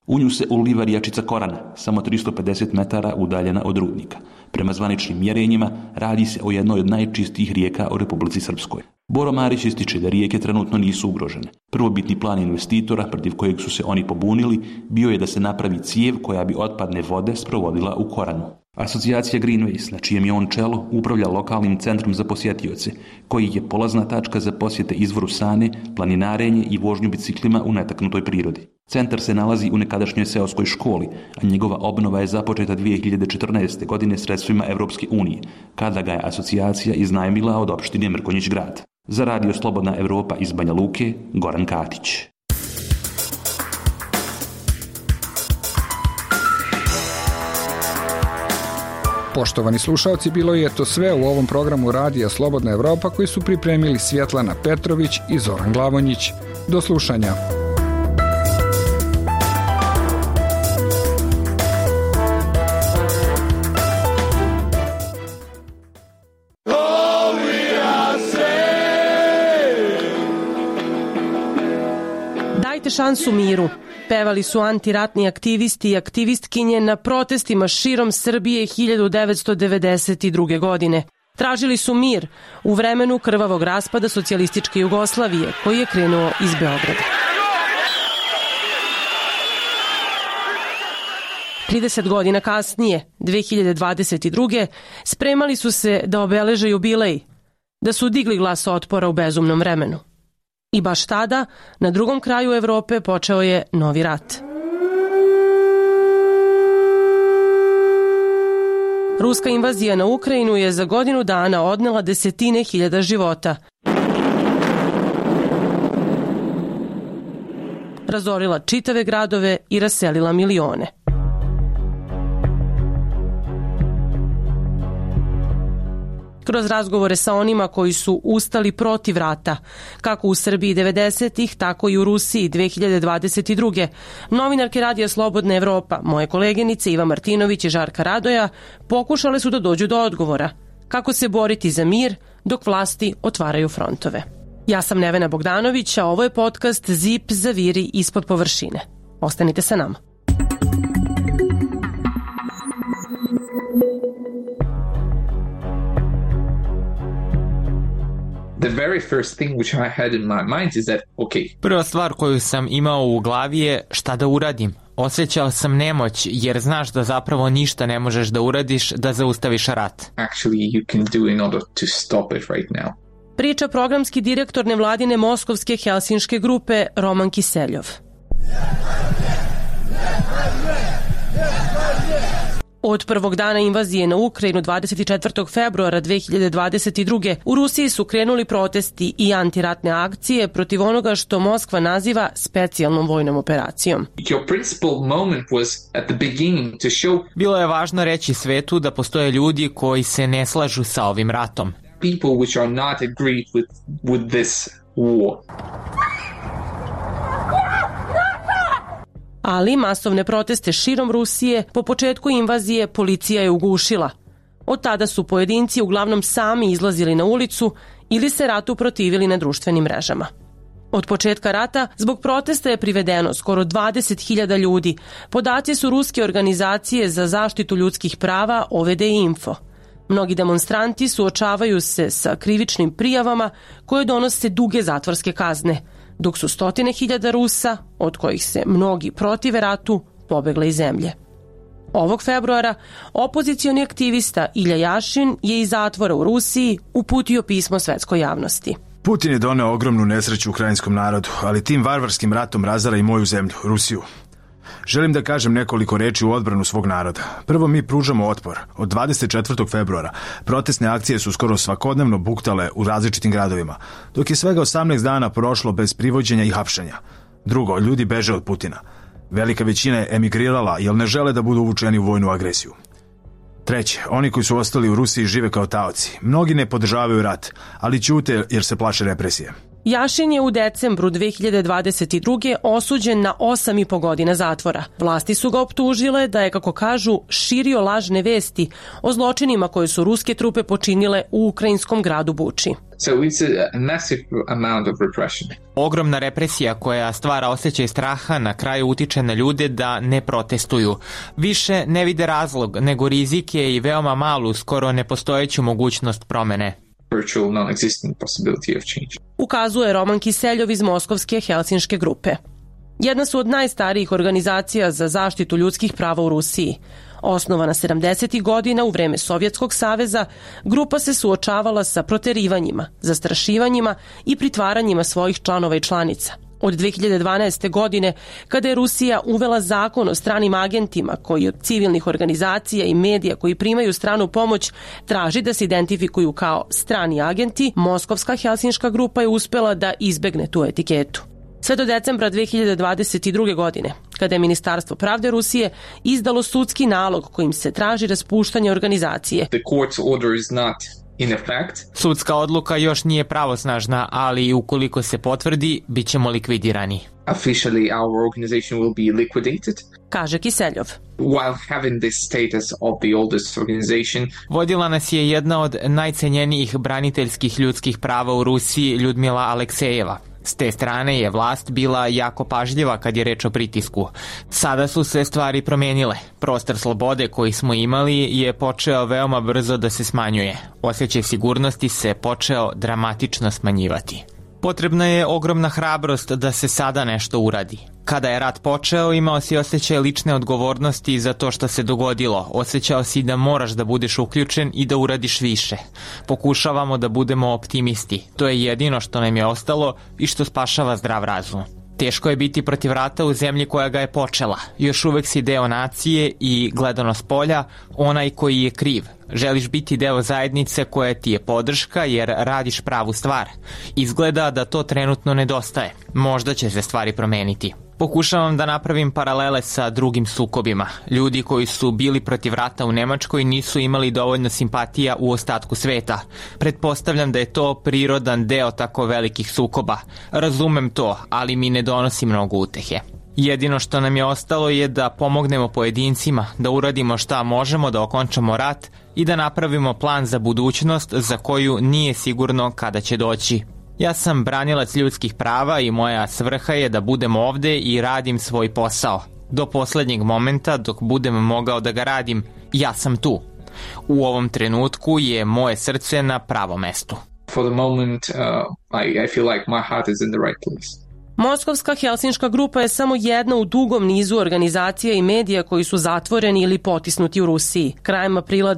U nju se uliva riječica Korana, samo 350 metara udaljena od rudnika. Prema zvaničnim mjerenjima radi se o jednoj od najčistijih rijeka u Republici Srpskoj. Boro Marić ističe da rijeke trenutno nisu ugrožene. Prvobitni plan investitora, protiv kojeg su se oni pobunili, bio je da se napravi cijev koja bi otpadne vode sprovodila u Koranu. Asocijacija Greenways, na čijem je on čelo, upravlja lokalnim centrom za posjetioce, koji je polazna tačka za posjete izvoru Sane, planinarenje i vožnju biciklima u netaknutoj prirodi. Centar se nalazi u nekadašnjoj seoskoj školi, a njegova obnova je započeta 2014. godine sredstvima Evropske unije, kada ga je asocijacija iznajmila od opštine Mrkonjić Grad. Za Radio Slobodna Evropa iz Banja Luke, Goran Katić. Poštovani slušalci, bilo je to sve u ovom programu Radija Slobodna Evropa koji su pripremili Svjetlana Petrović i Zoran Glavonjić. Do slušanja. Dajte šansu miru. Pevali su antiratni aktivisti i aktivistkinje na protestima širom Srbije 1992. godine. Tražili su mir u vremenu krvavog raspada socijalističke Jugoslavije koji je krenuo iz Beograda. 30 godina kasnije, 2022. spremali su se da obeleže jubilej, da su digli glas otpora u bezumnom vremenu. I baš tada, na drugom kraju Evrope počeo je novi rat. Ruska invazija na Ukrajinu je za godinu dana odnela desetine hiljada života. Razorila čitave gradove i raselila milione. Kroz razgovore sa onima koji su ustali protiv rata, kako u Srbiji 90-ih, tako i u Rusiji 2022. Novinarke Radija Slobodna Evropa, moje koleginice Iva Martinović i Žarka Radoja, pokušale su da dođu do odgovora. Kako se boriti za mir dok vlasti otvaraju frontove. Ja sam Nevena Bogdanović, a ovo je podcast Zip zaviri ispod površine. Ostanite sa nama. Prva stvar koju sam imao u glavi je šta da uradim. Osjećao sam nemoć jer znaš da zapravo ništa ne možeš da uradiš da zaustaviš rat. Priča programski direktor nevladine moskovske helsinške grupe Roman Kiseljov. Od prvog dana invazije na Ukrajinu 24. februara 2022. u Rusiji su krenuli protesti i antiratne akcije protiv onoga što Moskva naziva specijalnom vojnom operacijom. Bilo je važno reći svetu da postoje ljudi koji se ne slažu sa ovim ratom. Ali masovne proteste širom Rusije po početku invazije policija je ugušila. Od tada su pojedinci uglavnom sami izlazili na ulicu ili se ratu protivili na društvenim mrežama. Od početka rata zbog protesta je privedeno skoro 20.000 ljudi. Podaci su ruske organizacije za zaštitu ljudskih prava OVD Info. Mnogi demonstranti suočavaju se sa krivičnim prijavama koje donose duge zatvorske kazne, dok su stotine hiljada Rusa, od kojih se mnogi protive ratu, pobegle iz zemlje. Ovog februara opozicioni aktivista Ilja Jašin je iz zatvora u Rusiji uputio pismo svetskoj javnosti. Putin je doneo ogromnu nesreću ukrajinskom narodu, ali tim varvarskim ratom razara i moju zemlju, Rusiju. Želim da kažem nekoliko reči u odbranu svog naroda. Prvo, mi pružamo otpor. Od 24. februara protestne akcije su skoro svakodnevno buktale u različitim gradovima, dok je svega 18 dana prošlo bez privođenja i hapšenja. Drugo, ljudi beže od Putina. Velika većina je emigrirala jer ne žele da budu uvučeni u vojnu agresiju. Treće, oni koji su ostali u Rusiji žive kao taoci. Mnogi ne podržavaju rat, ali ćute jer se plaše represije. Jašin je u decembru 2022. osuđen na 8,5 godina zatvora. Vlasti su ga optužile da je, kako kažu, širio lažne vesti o zločinima koje su ruske trupe počinile u ukrajinskom gradu Buči. So it's a massive amount of repression. Ogromna represija koja stvara osjećaj straha na kraju utiče na ljude da ne protestuju. Više ne vide razlog, nego rizike i veoma malu, skoro nepostojeću mogućnost promene. Virtual non-existent possibility of change. Ukazuje Roman Kiseljov iz Moskovske Helsinške grupe. Jedna su od najstarijih organizacija za zaštitu ljudskih prava u Rusiji. Osnovana 70. godina u vreme Sovjetskog saveza, grupa se suočavala sa proterivanjima, zastrašivanjima i pritvaranjima svojih članova i članica. Od 2012. godine, kada je Rusija uvela zakon o stranim agentima koji od civilnih organizacija i medija koji primaju stranu pomoć traži da se identifikuju kao strani agenti, Moskovska Helsinška grupa je uspela da izbegne tu etiketu. Sve do decembra 2022. godine, kada je Ministarstvo pravde Rusije izdalo sudski nalog kojim se traži raspuštanje organizacije. The court's order is not in effect. Sudska odluka još nije pravosnažna, ali ukoliko se potvrdi, bit ćemo likvidirani. Officially our organization will be liquidated. Kaže Kiseljov. While having this status of the oldest organization, vodila nas je jedna od najcenjenijih braniteljskih ljudskih prava u Rusiji, Ljudmila Aleksejeva. S te strane je vlast bila jako pažljiva kad je reč o pritisku. Sada su se stvari promenile. Prostor slobode koji smo imali je počeo veoma brzo da se smanjuje. Osjećaj sigurnosti se počeo dramatično smanjivati. Potrebna je ogromna hrabrost da se sada nešto uradi. Kada je rat počeo, imao si osjećaj lične odgovornosti za to što se dogodilo. Osjećao si da moraš da budeš uključen i da uradiš više. Pokušavamo da budemo optimisti. To je jedino što nam je ostalo i što spašava zdrav razum. Teško je biti protiv rata u zemlji koja ga je počela. Još uvek si deo nacije i, gledano s polja, onaj koji je kriv. Želiš biti deo zajednice koja ti je podrška jer radiš pravu stvar. Izgleda da to trenutno nedostaje. Možda će se stvari promeniti. Pokušavam da napravim paralele sa drugim sukobima. Ljudi koji su bili protiv rata u Nemačkoj nisu imali dovoljno simpatija u ostatku sveta. Pretpostavljam da je to prirodan deo tako velikih sukoba. Razumem to, ali mi ne donosi mnogo utehe. Jedino što nam je ostalo je da pomognemo pojedincima, da uradimo šta možemo da okončamo rat i da napravimo plan za budućnost za koju nije sigurno kada će doći. Ja sam branilac ljudskih prava i moja svrha je da budem ovde i radim svoj posao. Do poslednjeg momenta, dok budem mogao da ga radim, ja sam tu. U ovom trenutku je moje srce na pravom mestu. For the moment, I feel like my heart is in the right place. Moskovska Helsinška grupa je samo jedna u dugom nizu organizacija i medija koji su zatvoreni ili potisnuti u Rusiji. Krajem aprila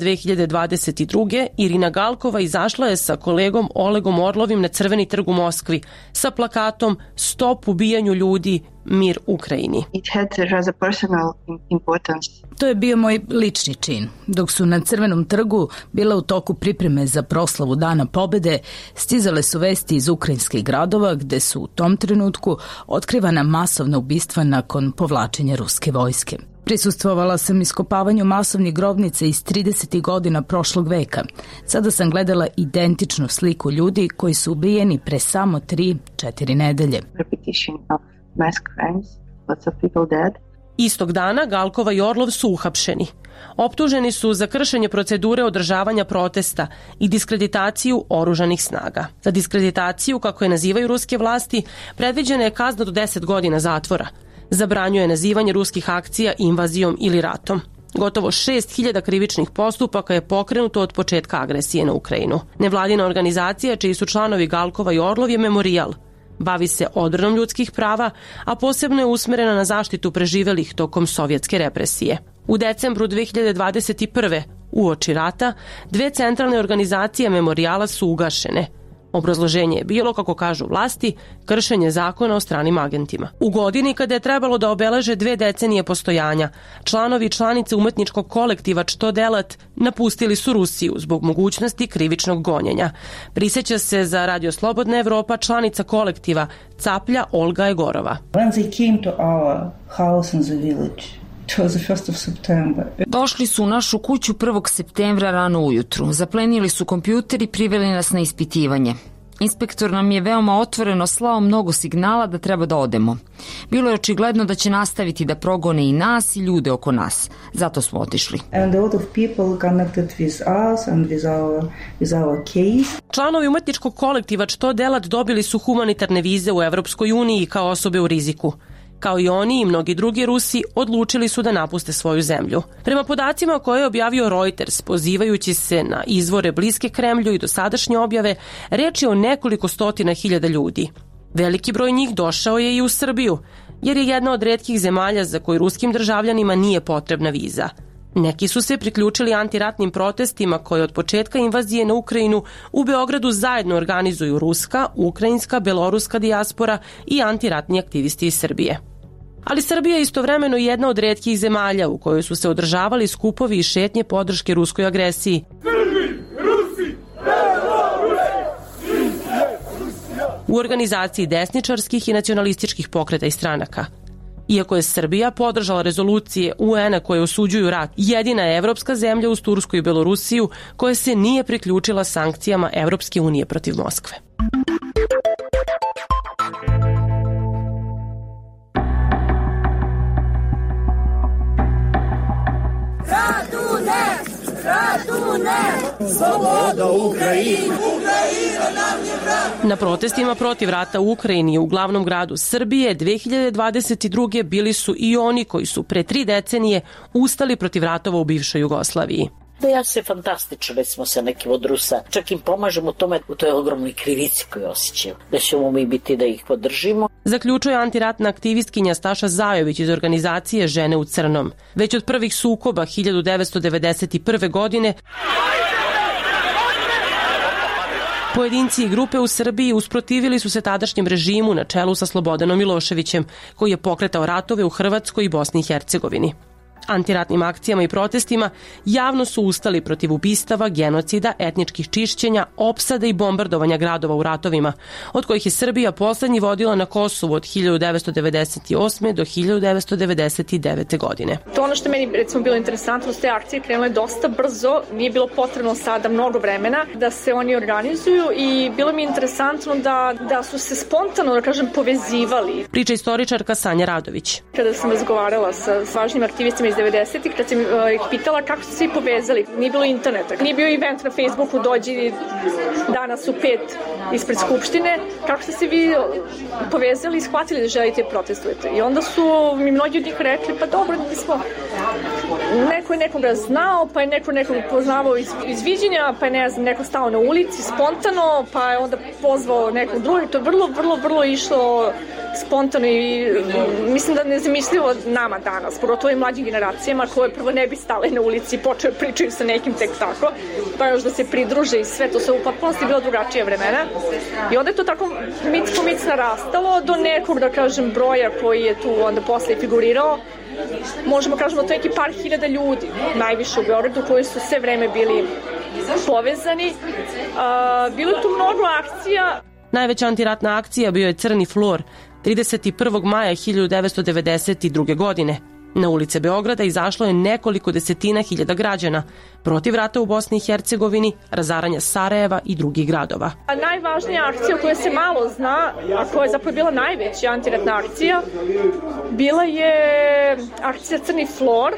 2022. Irina Galkova izašla je sa kolegom Olegom Orlovim na Crveni trg u Moskvi sa plakatom Stop ubijanju ljudi, mir Ukrajini. It had rather personal importance. To je bio moj lični čin. Dok su na Crvenom trgu bila u toku pripreme za proslavu Dana pobede, stizale su vesti iz ukrajinskih gradova gde su u tom trenutku otkrivana masovna ubistva nakon povlačenja ruske vojske. Prisustvovala sam iskopavanju masovnih grobnica iz 30. godina prošlog veka. Sada sam gledala identičnu sliku ljudi koji su ubijeni pre samo 3-4 nedelje. Repetition of mass crimes, lots of people dead. Istog dana Galkova i Orlov su uhapšeni. Optuženi su za kršenje procedure održavanja protesta i diskreditaciju oružanih snaga. Za diskreditaciju, kako je nazivaju ruske vlasti, predviđena je kazna do 10 godina zatvora. Zabranjuje nazivanje ruskih akcija invazijom ili ratom. Gotovo 6.000 krivičnih postupaka je pokrenuto od početka agresije na Ukrajinu. Nevladina organizacija, čiji su članovi Galkova i Orlov, je Memorijal. Bavi se odbranom ljudskih prava, a posebno je usmerena na zaštitu preživelih tokom sovjetske represije. U decembru 2021. uoči rata, 2 centralne organizacije Memorijala su ugašene. Obrazloženje je bilo, kako kažu vlasti, kršenje zakona o stranim agentima. U godini kada je trebalo da obeleže 2 decenije postojanja, članovi i članice umetničkog kolektiva Što delat napustili su Rusiju zbog mogućnosti krivičnog gonjenja. Prisjeća se za Radio Slobodna Evropa članica kolektiva Caplja Olga Egorova. When they came to our house in the village, došli su u našu kuću 1. septembra rano ujutru. Zaplenili su kompjuter i priveli nas na ispitivanje. Inspektor nam je veoma otvoreno slao mnogo signala da treba da odemo. Bilo je očigledno da će nastaviti da progone i nas i ljude oko nas. Zato smo otišli. And a lot of people connected with us and with our case. Članovi umetničkog kolektiva Što delat dobili su humanitarne vize u Evropskoj uniji kao osobe u riziku. Kao i oni i mnogi drugi Rusi odlučili su da napuste svoju zemlju. Prema podacima koje je objavio Reuters, pozivajući se na izvore bliske Kremlju i dosadašnje objave, reč je o nekoliko stotina hiljada ljudi. Veliki broj njih došao je i u Srbiju, jer je jedna od retkih zemalja za koju ruskim državljanima nije potrebna viza. Neki su se priključili antiratnim protestima koje od početka invazije na Ukrajinu u Beogradu zajedno organizuju ruska, ukrajinska, beloruska dijaspora i antiratni aktivisti iz Srbije. Ali Srbija je istovremeno jedna od retkih zemalja u kojoj su se održavali skupovi i šetnje podrške ruskoj agresiji. U organizaciji desničarskih i nacionalističkih pokreta i stranaka. Iako je Srbija podržala rezolucije UN-a koje osuđuju rat, jedina je evropska zemlja uz Tursku i Belorusiju koja se nije priključila sankcijama Evropske unije protiv Moskve. Sloboda Ukrajini! Na protestima protiv rata u Ukrajini u glavnom gradu Srbije 2022. bili su i oni koji su pre 3 decenije ustali protiv ratova u bivšoj Jugoslaviji. Da ja se fantastično, recimo sa nekim od Rusa, čak im pomažemo u tome, u toj ogromnoj krivici koju osjećaju, da ćemo mi biti da ih podržimo. Zaključuje antiratna aktivistkinja Staša Zajović iz organizacije Žene u crnom. Već od prvih sukoba 1991. godine pojedinci i grupe u Srbiji usprotivili su se tadašnjem režimu na čelu sa Slobodanom Miloševićem, koji je pokretao ratove u Hrvatskoj i Bosni i Hercegovini. Antiratnim akcijama i protestima javno su ustali protiv ubistava, genocida, etničkih čišćenja, opsada i bombardovanja gradova u ratovima, od kojih je Srbija poslednji vodila na Kosovu od 1998. do 1999. godine. To ono što meni recimo bilo interesantno, te akcije krenule dosta brzo, nije bilo potrebno sada mnogo vremena da se oni organizuju i bilo mi interesantno da su se spontano, da kažem, povezivali. Priča istoričarka Sanja Radović. Kada sam razgovarala sa važnim aktivistima iz 90-ih, kad sam ih pitala kako su se povezali. Nije bilo interneta, nije bio event na Facebooku, dođi danas u 5 ispred Skupštine, kako ste se vi povezali i shvatili da želite protestujete. I onda su mi mnogi od njih rekli, pa dobro, neko je nekoga znao, pa je neko nekog poznavao iz viđenja, pa je neko stao na ulici spontano, pa je onda pozvao nekog drugog. To je vrlo išlo spontano i mislim da nezamislivo nama danas, pogotovo i mlađim generacijama koje prvo ne bi stale na ulici i počeo pričaju sa nekim tek tako, pa još da se pridruže i sve, to se u potpunosti bilo drugačije vremena. I onda je to tako mic po mic narastalo do nekog, da kažem, broja koji je tu onda posle figurirao. Možemo kažemo to neki par hiljada ljudi, najviše u Beogradu, koji su sve vreme bili povezani. Bilo je tu mnogo akcija. Najveća antiratna akcija bio je Crni flor 31. maja 1992. godine. Na ulice Beograda izašlo je nekoliko desetina hiljada građana protiv rata u Bosni i Hercegovini, razaranja Sarajeva i drugih gradova. Najvažnija akcija o kojoj se malo zna, a koja je zapravo bila najveća antiratna akcija, bila je akcija Crni flor,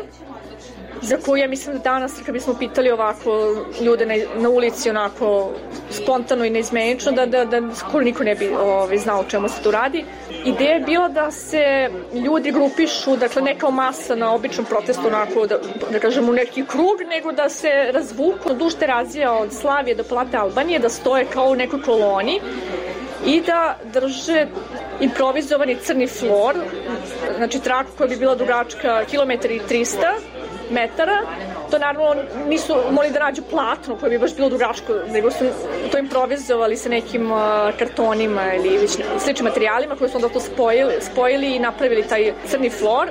za koju ja mislim da danas, kad bismo pitali ovako ljude na ulici, onako spontano i neizmenično, da skoro niko ne bi znao o čemu se tu radi. Ideja je bila da se ljudi grupišu, dakle ne kao masa na običnom protestu, onako da kažem u neki krug, nego da se razvuku duž Terazija od Slavije do Palate Albanije, da stoje kao u nekoj koloni i da drže improvizovani crni flor, znači traku koja bi bila dugačka 1,3 metara. To naravno nisu mogli da nađu platno koje bi baš bilo dugačko, nego su to improvizovali sa nekim kartonima ili sličnim materijalima koje su onda to spojili i napravili taj crni flor.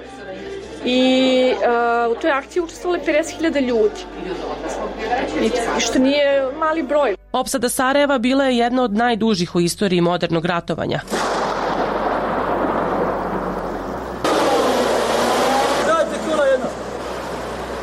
I u toj akciji učestvovali 50.000 ljudi. I što nije mali broj. Opsada Sarajeva bila je jedna od najdužih u istoriji modernog ratovanja.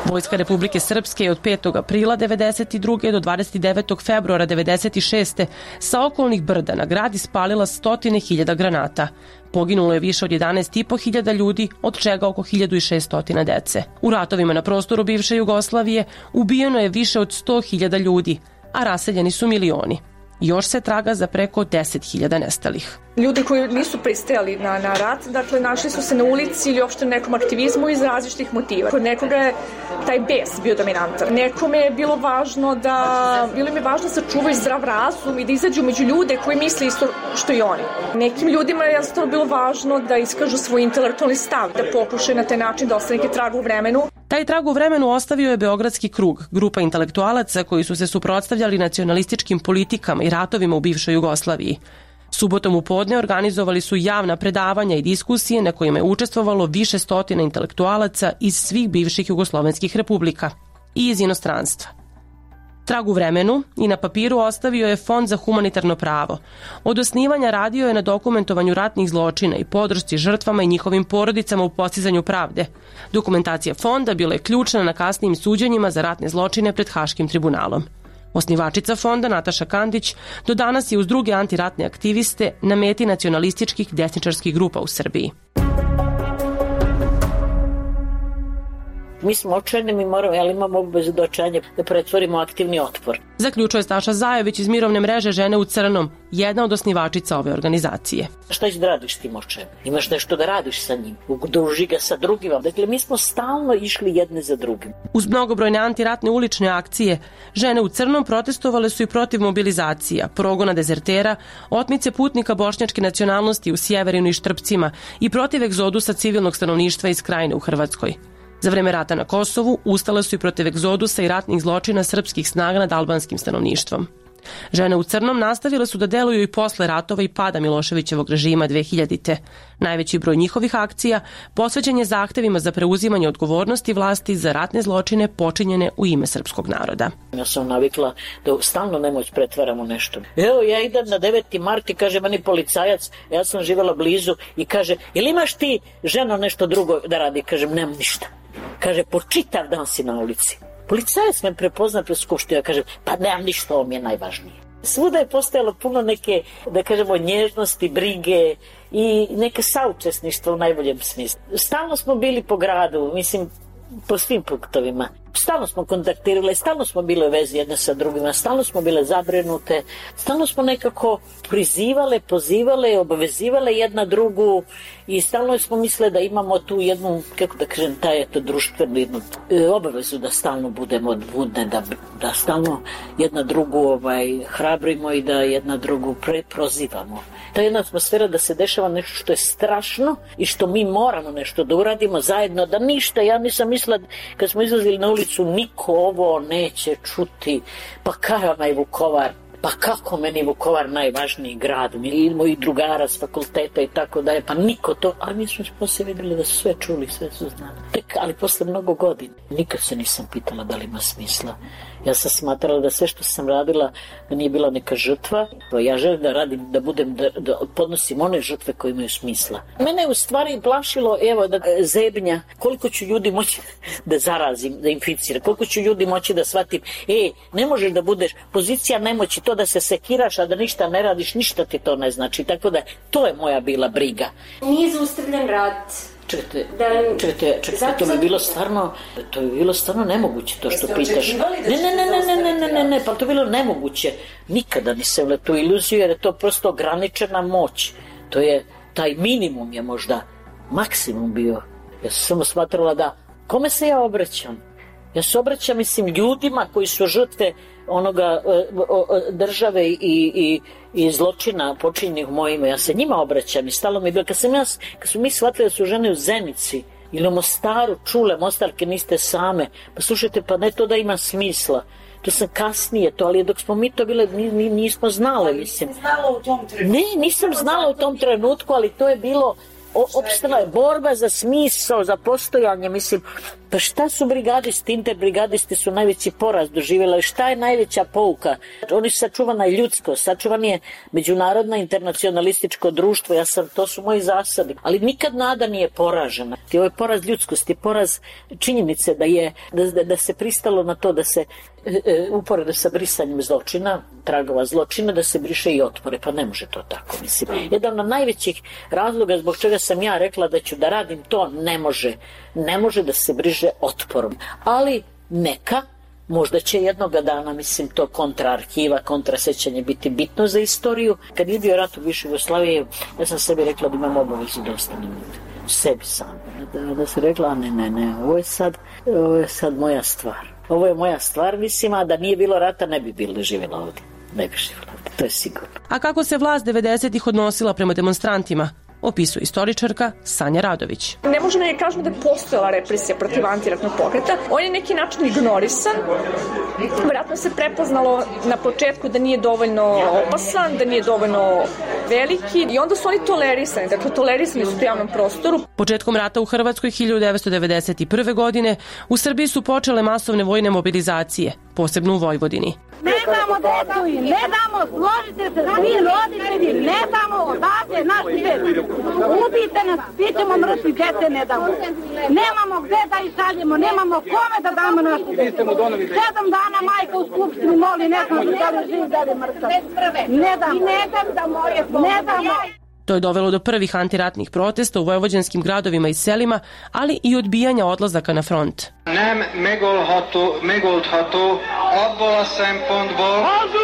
Vojska Republike Srpske je od 5. aprila 1992. do 29. februara 1996. sa okolnih brda na grad ispalila 100.000 granata. Poginulo je više od 11.500 ljudi, od čega oko 1.600 dece. U ratovima na prostoru bivše Jugoslavije ubijeno je više od 100.000 ljudi, a raseljeni su milioni. Još se traga za preko 10.000 nestalih. Ljudi koji nisu pristajali na rat, dakle, našli su se na ulici ili uopšte nekom aktivizmu iz različitih motiva. Kod nekoga je taj bes bio dominantan. Nekome je bilo im je važno da sačuvaju zdrav razum i da izađu među ljude koji misle isto što i oni. Nekim ljudima je jednostavno bilo važno da iskažu svoj intelektualni stav, da pokušaju na taj način da ostane neki trag u vremenu. Taj trag u vremenu ostavio je Beogradski krug, grupa intelektualaca koji su se suprotstavljali nacionalističkim politikama i ratovima u bivšoj Jugoslaviji. Subotom u podne organizovali su javna predavanja i diskusije na kojima je učestvovalo više stotina intelektualaca iz svih bivših jugoslovenskih republika i iz inostranstva. Trag u vremenu i na papiru ostavio je Fond za humanitarno pravo. Od osnivanja radio je na dokumentovanju ratnih zločina i podršci žrtvama i njihovim porodicama u postizanju pravde. Dokumentacija fonda bila je ključna na kasnijim suđenjima za ratne zločine pred Haškim tribunalom. Osnivačica fonda Nataša Kandić do danas je uz druge antiratne aktiviste na meti nacionalističkih desničarskih grupa u Srbiji. Mi smo očajni, mi moramo, ali imamo obavezu do očajanja da pretvorimo aktivni otpor. Zaključuje Staša Zajović iz mirovne mreže Žene u crnom, jedna od osnivačica ove organizacije. Šta ćeš da radiš tim očajem? Imaš nešto da radiš sa njim, udruži ga sa drugima. Dakle, mi smo stalno išli jedne za drugim. Uz mnogobrojne antiratne ulične akcije, Žene u crnom protestovale su i protiv mobilizacija, progona dezertera, otmice putnika bošnjačke nacionalnosti u Sjeverinu i Štrpcima i protiv egzodusa civilnog stanovništva iz Krajine u Hrvatskoj. Za vreme rata na Kosovu ustale su i protiv egzodusa i ratnih zločina srpskih snaga nad albanskim stanovništvom. Žene u crnom nastavile su da deluju i posle ratova i pada Miloševićevog režima 2000. Najveći broj njihovih akcija posvećen je zahtevima za preuzimanje odgovornosti vlasti za ratne zločine počinjene u ime srpskog naroda. Ja sam navikla da stalno nemoć pretvaramo nešto. Evo, ja idem na 9. mart i kaže meni policajac, ja sam živjela blizu i kaže, jel imaš ti ženo nešto drugo da radi? Kažem, nemam ništa. Kaže, po čitav dan si na ulici. Policajac me prepozna pred skupštinu, ja kažem, pa nemam ništa, ovo mi je najvažnije. Svuda je postojalo puno neke, da kažemo, nježnosti, brige i neke saučesništva u najboljem smislu. Stalno smo bili po gradu, mislim, po svim punktovima. Stalno smo kontaktirali, stalno smo bile u vezi jedne sa drugima, stalno smo bile zabrinute, stalno smo nekako prizivale, pozivale, obavezivale jedna drugu i stalno smo mislili da imamo tu jednu, kako da kažem, taj eto društvenu jednu obavezu da stalno budemo budne, da stalno jedna drugu hrabrimo i da jedna drugu prozivamo. Ta jedna atmosfera da se dešava nešto što je strašno i što mi moramo nešto da uradimo zajedno, da ništa, ja nisam mislila kad smo izlazili na ulicu, niko ovo neće čuti, pa kada je Vukovar, pa kako meni Vukovar najvažniji grad, i moji drugara s fakulteta i tako dalje, pa niko to, ali mi smo poslije vidjeli da su sve čuli, sve su znali. Tek, ali posle mnogo godina, nikad se nisam pitala da li ima smisla. Ja sam smatrala da sve što sam radila da nije bila neka žrtva. Ja želim da radim, da podnosim one žrtve koje imaju smisla. Mene je u stvari plašilo, evo, da zebnja, koliko ću ljudi moći da zarazim, da inficiram, koliko ću ljudi moći da shvatim, ne možeš da budeš pozicija nemoći, to da se sekiraš, a da ništa ne radiš, ništa ti to ne znači. Tako da, to je moja bila briga. Nije zaustavljen rat. Čekajte, to bi bilo stvarno nemoguće to što pitaš. Ne, pa to bi bilo nemoguće. Nikada nisam imala tu iluziju jer je to prosto ograničena moć. To je, taj minimum je možda maksimum bio. Ja sam samo smatrala da, kome se ja obraćam? Ja se obraćam, mislim, ljudima koji su žrtve onoga države i zločina počinjenih u moje ime. Ja se njima obraćam i stalo mi je bilo. Kad smo mi shvatili da su žene u Zenici ili u Mostaru čule, Mostarke niste same, pa slušajte, pa ne to da ima smisla. To sam kasnije to, ali dok smo mi to bile, nismo znale, mislim. Nisam znala u tom trenutku, ali to je bilo, opstala je borba za smisao, za postojanje, mislim. Pa šta su brigadisti, interbrigadisti su najveći poraz doživjeli, šta je najveća pouka? Oni su sačuvana ljudskost, sačuvan je međunarodno internacionalističko društvo, to su moji zasadi, ali nikad nada nije poražena. Ovo je poraz ljudskosti, poraz činjenice da se pristalo na to da se uporedo sa brisanjem zločina, tragova zločina, da se briše i otpore, pa ne može to tako, mislim. Jedan od najvećih razloga zbog čega sam ja rekla da ću da radim to, ne može da se briše otporom, ali neka, možda će jednoga dana, mislim, to kontraarhiva, kontrasećanje biti bitno za istoriju. Kad je bio rat u bivšoj Jugoslaviji, ja sam sebi rekla da imam obavezu da ostanem sebi sam. Da sam rekla, ne, ovo je sad moja stvar. Ovo je moja stvar, mislim, a da nije bilo rata ne bi bilo živjela ovdje. Ne bi živjela ovdje, to je sigurno. A kako se vlast 90-ih odnosila prema demonstrantima, opisuje istoričarka Sanja Radović. Ne možemo da kažemo da je postojala represija protiv antiratnog pokreta. On je neki način ignorisan. Vjerojatno se prepoznalo na početku da nije dovoljno opasan, da nije dovoljno veliki i onda su oni tolerisani. Dakle, tolerisani su u javnom prostoru. Početkom rata u Hrvatskoj 1991. godine u Srbiji su počele masovne vojne mobilizacije, posebno u Vojvodini. Ne damo decu i ne damo, složite se svi roditelji, ne damo odavde naši decu. Ubijte nas, bit ćemo mrtvi, djece ne damo. Nemamo gde da ih šaljemo, nemamo kome da damo našu decu. 7 dana majka u skupštini moli, ne znam da li živ, da li mrtav. Ne damo, ne damo. To je dovelo do prvih antiratnih protesta u vojvođanskim gradovima i selima, ali i odbijanja odlazaka na front. Nem megoldható abból a szempontból.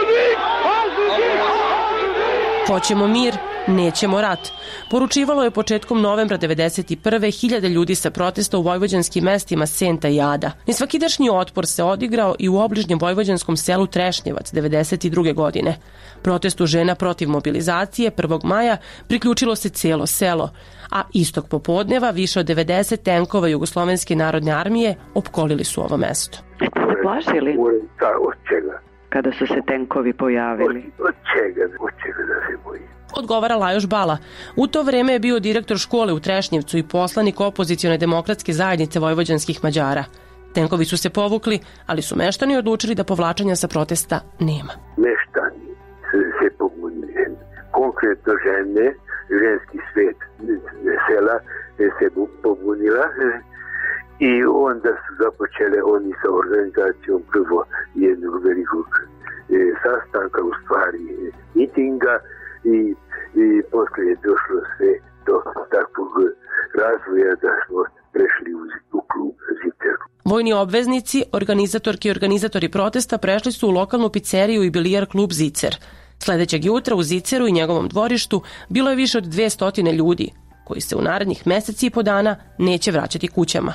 Hoćemo mir, nećemo rat. Poručivalo je početkom novembra 1991. hiljade ljudi sa protesta u vojvođanskim mestima Senta i Ada. Nesvakidašnji otpor se odigrao i u obližnjem vojvođanskom selu Trešnjevac 1992. godine. Protestu žena protiv mobilizacije 1. maja priključilo se cijelo selo, a istog popodneva više od 90 tenkova Jugoslovenske narodne armije opkolili su ovo mesto. Jeste se plašili? Od čega? Kada su se tenkovi pojavili? Od čega da se boji? Odgovara Lajoš Bala. U to vreme je bio direktor škole u Trešnjevcu i poslanik opozicione demokratske zajednice vojvođanskih Mađara. Tenkovi su se povukli, ali su meštani odlučili da povlačenja sa protesta nema. Meštani se pobunili. Konkretno žene, ženski svet sela se pobunila i onda su započele oni sa organizacijom prvo jednog velikog sastanka, u stvari mitinga, i posle je došlo sve do takvog razvoja da smo prešli u klub Zicer. Vojni obveznici, organizatorki i organizatori protesta prešli su u lokalnu pizzeriju i bilijar klub Zicer. Sledećeg jutra u Ziceru i njegovom dvorištu bilo je više od 200 ljudi, koji se u narednih meseci i po dana neće vraćati kućama.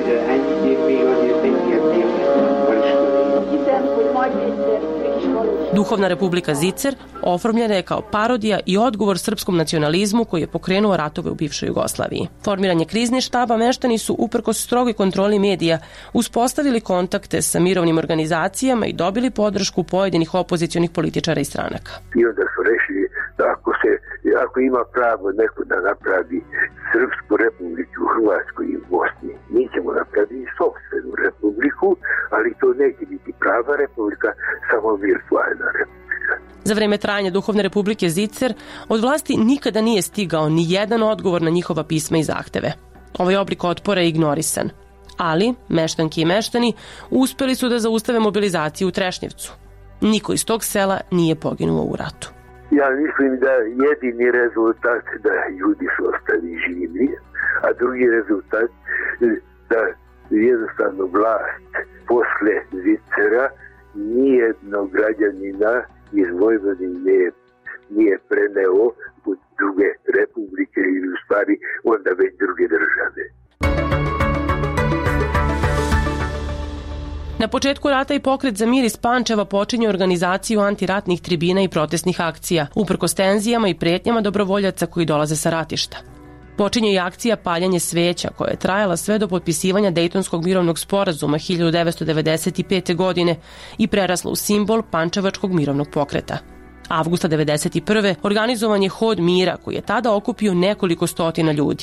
Duhovna republika Zicer oformljena je kao parodija i odgovor srpskom nacionalizmu koji je pokrenuo ratove u bivšoj Jugoslaviji. Formiranje krizni štaba meštani su uprkos strogoj kontroli medija uspostavili kontakte sa mirovnim organizacijama i dobili podršku pojedinih opozicionih političara i stranaka. I onda su rešili da ako ima pravo neko da napravi Srpsku republiku u Hrvatskoj i u Bosni, mi ćemo napraviti sopstvenu republiku, ali to neće biti prava republika, samo virtualna republika. Za vreme trajanja Duhovne republike Zicer od vlasti nikada nije stigao ni jedan odgovor na njihova pisma i zahteve. Ovaj oblik otpora je ignorisan. Ali, meštanki i meštani uspeli su da zaustave mobilizaciju u Trešnjevcu. Niko iz tog sela nije poginuo u ratu. Ja mislim da jedini rezultat da ljudi su ostali živi, a drugi rezultat da jednostavno vlast posle Zicera nijednog građanina iz Vojvodine nije preneo u druge republike ili u stvari onda već druge države. Na početku rata i pokret za mir iz Pančeva počinje organizaciju antiratnih tribina i protestnih akcija, uprkos tenzijama i pretnjama dobrovoljaca koji dolaze sa ratišta. Počinje i akcija paljanje sveća koja je trajala sve do potpisivanja Dejtonskog mirovnog sporazuma 1995. godine i prerasla u simbol Pančevačkog mirovnog pokreta. Avgusta 1991. organizovan je hod mira koji je tada okupio nekoliko stotina ljudi.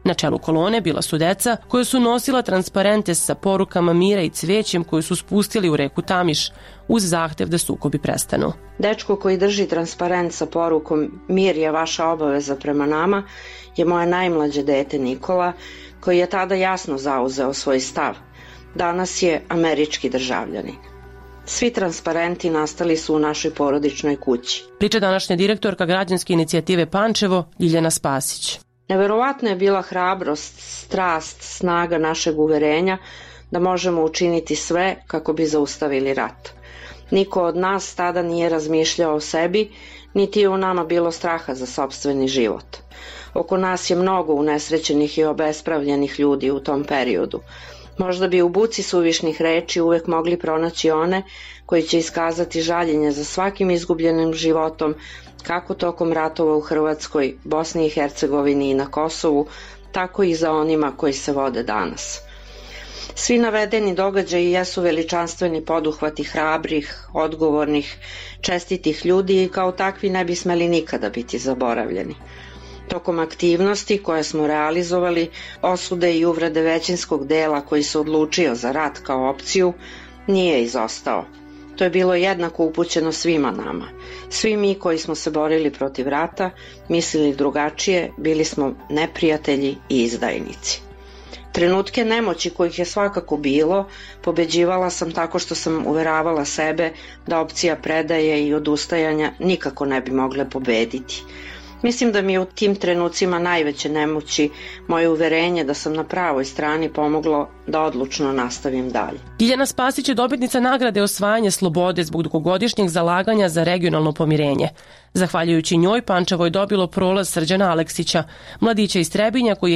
Na čelu kolone bila su deca koja su nosila transparente sa porukama mira i cvećem koju su spustili u reku Tamiš uz zahtev da sukobi prestanu. Dečko koji drži transparent sa porukom "Mir je vaša obaveza prema nama" je moje najmlađe dete Nikola, koji je tada jasno zauzeo svoj stav. Danas je američki državljanin. Svi transparenti nastali su u našoj porodičnoj kući. Priča današnja direktorka građanske inicijative Pančevo, Ljiljana Spasić. Neverovatna je bila hrabrost, strast, snaga našeg uverenja da možemo učiniti sve kako bi zaustavili rat. Niko od nas tada nije razmišljao o sebi, niti je u nama bilo straha za sopstveni život. Oko nas je mnogo unesrećenih i obespravljenih ljudi u tom periodu. Možda bi u buci suvišnih reči uvek mogli pronaći one koji će iskazati žaljenje za svakim izgubljenim životom, kako tokom ratova u Hrvatskoj, Bosni i Hercegovini i na Kosovu, tako i za onima koji se vode danas. Svi navedeni događaji jesu veličanstveni poduhvati hrabrih, odgovornih, čestitih ljudi i kao takvi ne bi smeli nikada biti zaboravljeni. Tokom aktivnosti koje smo realizovali, osude i uvrede većinskog dela koji se odlučio za rat kao opciju nije izostao. To je bilo jednako upućeno svima nama. Svi mi koji smo se borili protiv rata, mislili drugačije, bili smo neprijatelji i izdajnici. Trenutke nemoći kojih je svakako bilo, pobeđivala sam tako što sam uveravala sebe da opcija predaje i odustajanja nikako ne bi mogle pobediti. Mislim da mi je u tim trenucima najveće nemoći moje uverenje da sam na pravoj strani pomoglo da odlučno nastavim dalje. Ljiljana Spasić je dobitnica nagrade Osvajanje slobode zbog dugogodišnjeg zalaganja za regionalno pomirenje. Zahvaljujući njoj, Pančevo je dobilo prolaz Srđana Aleksića, mladića iz Trebinja koji je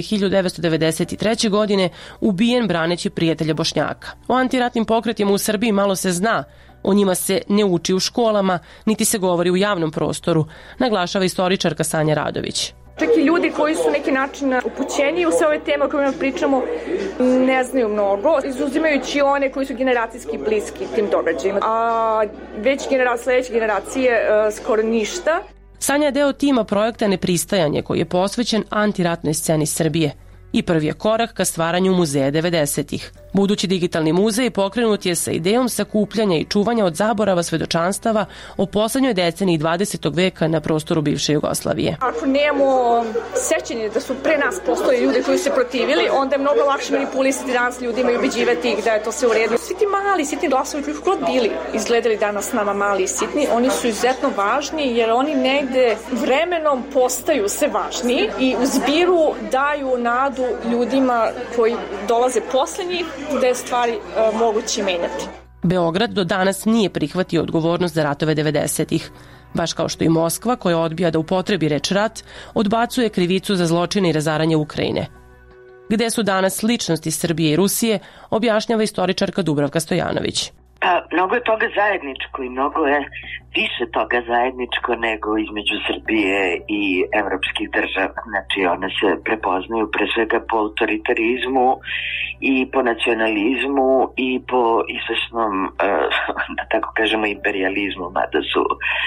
1993. godine ubijen braneći prijatelja Bošnjaka. O antiratnim pokretima u Srbiji malo se zna. O njima se ne uči u školama, niti se govori u javnom prostoru, naglašava istoričarka Sanja Radović. Čak i ljudi koji su neki način upućeni u sve ove teme o kojima pričamo ne znaju mnogo, izuzimajući one koji su generacijski bliski tim događajima. A sledeće generacije skoro ništa. Sanja je deo tima projekta Nepristajanje koji je posvećen antiratnoj sceni Srbije i prvi je korak ka stvaranju muzeja 90-ih. Budući digitalni muzej pokrenut je sa idejom sakupljanja i čuvanja od zaborava svedočanstava o poslednjoj deceniji 20. veka na prostoru bivše Jugoslavije. Ako nemamo sećanje da su pre nas postojali ljudi koji su se protivili, onda je mnogo lakše manipulisati danas ljudima i ubeđivati ih da je to sve u redu. Svi ti mali, sitni glasovi koji god bili izgledali danas nama mali i sitni, oni su izuzetno važni jer oni negde vremenom postaju sve važniji i u zbiru daju nadu ljudima koji dolaze posle njih da je stvari moguće menjati. Beograd do danas nije prihvatio odgovornost za ratove 90-ih. Baš kao što i Moskva, koja odbija da upotrebi reč rat, odbacuje krivicu za zločine i razaranje Ukrajine. Gde su danas ličnosti Srbije i Rusije, objašnjava istoričarka Dubravka Stojanović. Pa, mnogo je toga zajedničko i mnogo je više toga zajedničko nego između Srbije i evropskih država. Znači, one se prepoznaju pre svega po autoritarizmu i po nacionalizmu i po izvesnom, da tako kažemo, imperializmu, mada su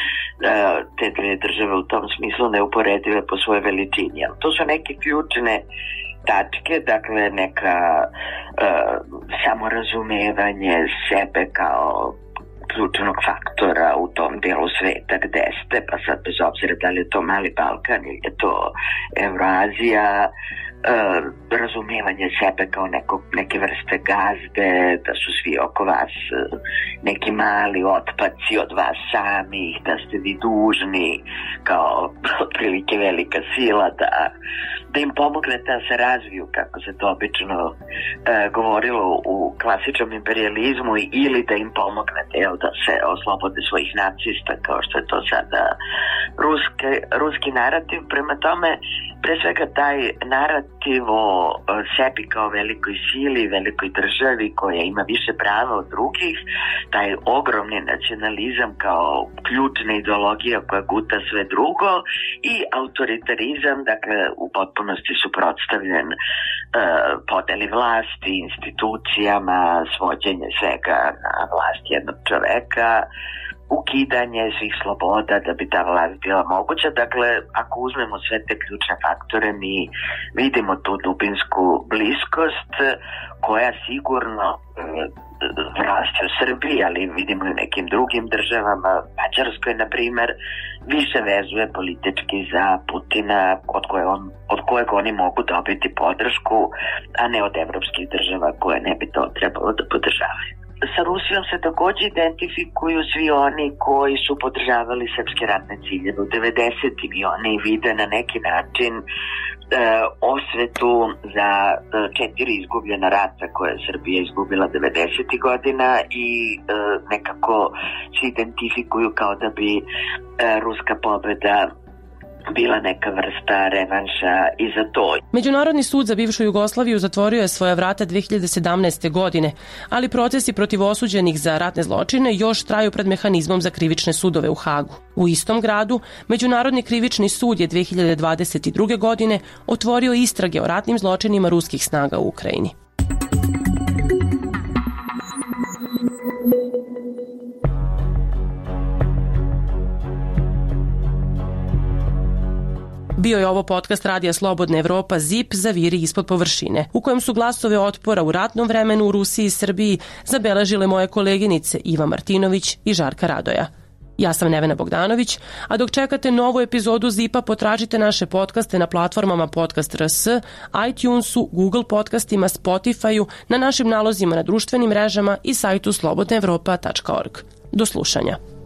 te dve države u tom smislu neuporedive po svojoj veličini. To su neke ključne tačke, dakle neka samorazumevanje sebe kao ključnog faktora u tom delu sveta gde ste, pa sad bez obzira da li je to Mali Balkan ili je to Evroazija, razumevanje sebe kao neke vrste gazde, da su svi oko vas neki mali otpaci od vas samih, da ste vi dužni kao otprilike velika sila da im pomognete da se razviju, kako se to obično govorilo u klasičnom imperializmu, ili da im pomognete da se oslobode svojih nacista, kao što je to sada ruski narativ. Prema tome, pre svega taj narativ o sebi kao velikoj sili, velikoj državi koja ima više prava od drugih, taj ogromni nacionalizam kao ključna ideologija koja guta sve drugo i autoritarizam, dakle u potpunosti suprotstavljen podeli vlasti, institucijama, svođenje svega na vlast jednog čoveka, ukidanje svih sloboda da bi ta vlast bila moguća. Dakle, ako uzmemo sve te ključne faktore, mi vidimo tu dubinsku bliskost koja sigurno raste u Srbiji, ali vidimo i u nekim drugim državama, Mađarskoj, na primer, više vezuje politički za Putina, od kojeg oni mogu dobiti podršku, a ne od evropskih država koje ne bi to trebalo da podržavaju. Sa Rusijom se takođe identifikuju svi oni koji su podržavali srpske ratne ciljeve u 90-im i oni vide na neki način osvetu za 4 izgubljena rata koje je Srbija izgubila 90. godina i nekako se identifikuju kao da bi ruska pobeda bila neka vrsta revanša i za to. Međunarodni sud za bivšu Jugoslaviju zatvorio je svoja vrata 2017. godine, ali procesi protiv osuđenih za ratne zločine još traju pred mehanizmom za krivične sudove u Hagu. U istom gradu, Međunarodni krivični sud je 2022. godine otvorio istrage o ratnim zločinima ruskih snaga u Ukrajini. Bio je ovo podcast Radija Slobodna Evropa ZIP Zaviri ispod površine, u kojem su glasove otpora u ratnom vremenu u Rusiji i Srbiji zabeležile moje koleginice Iva Martinović i Žarka Radoja. Ja sam Nevena Bogdanović, a dok čekate novu epizodu ZIP-a potražite naše podcaste na platformama Podcast.rs, iTunesu, Google podcastima, Spotify-u, na našim nalozima na društvenim mrežama i sajtu slobodnaevropa.org. Do slušanja.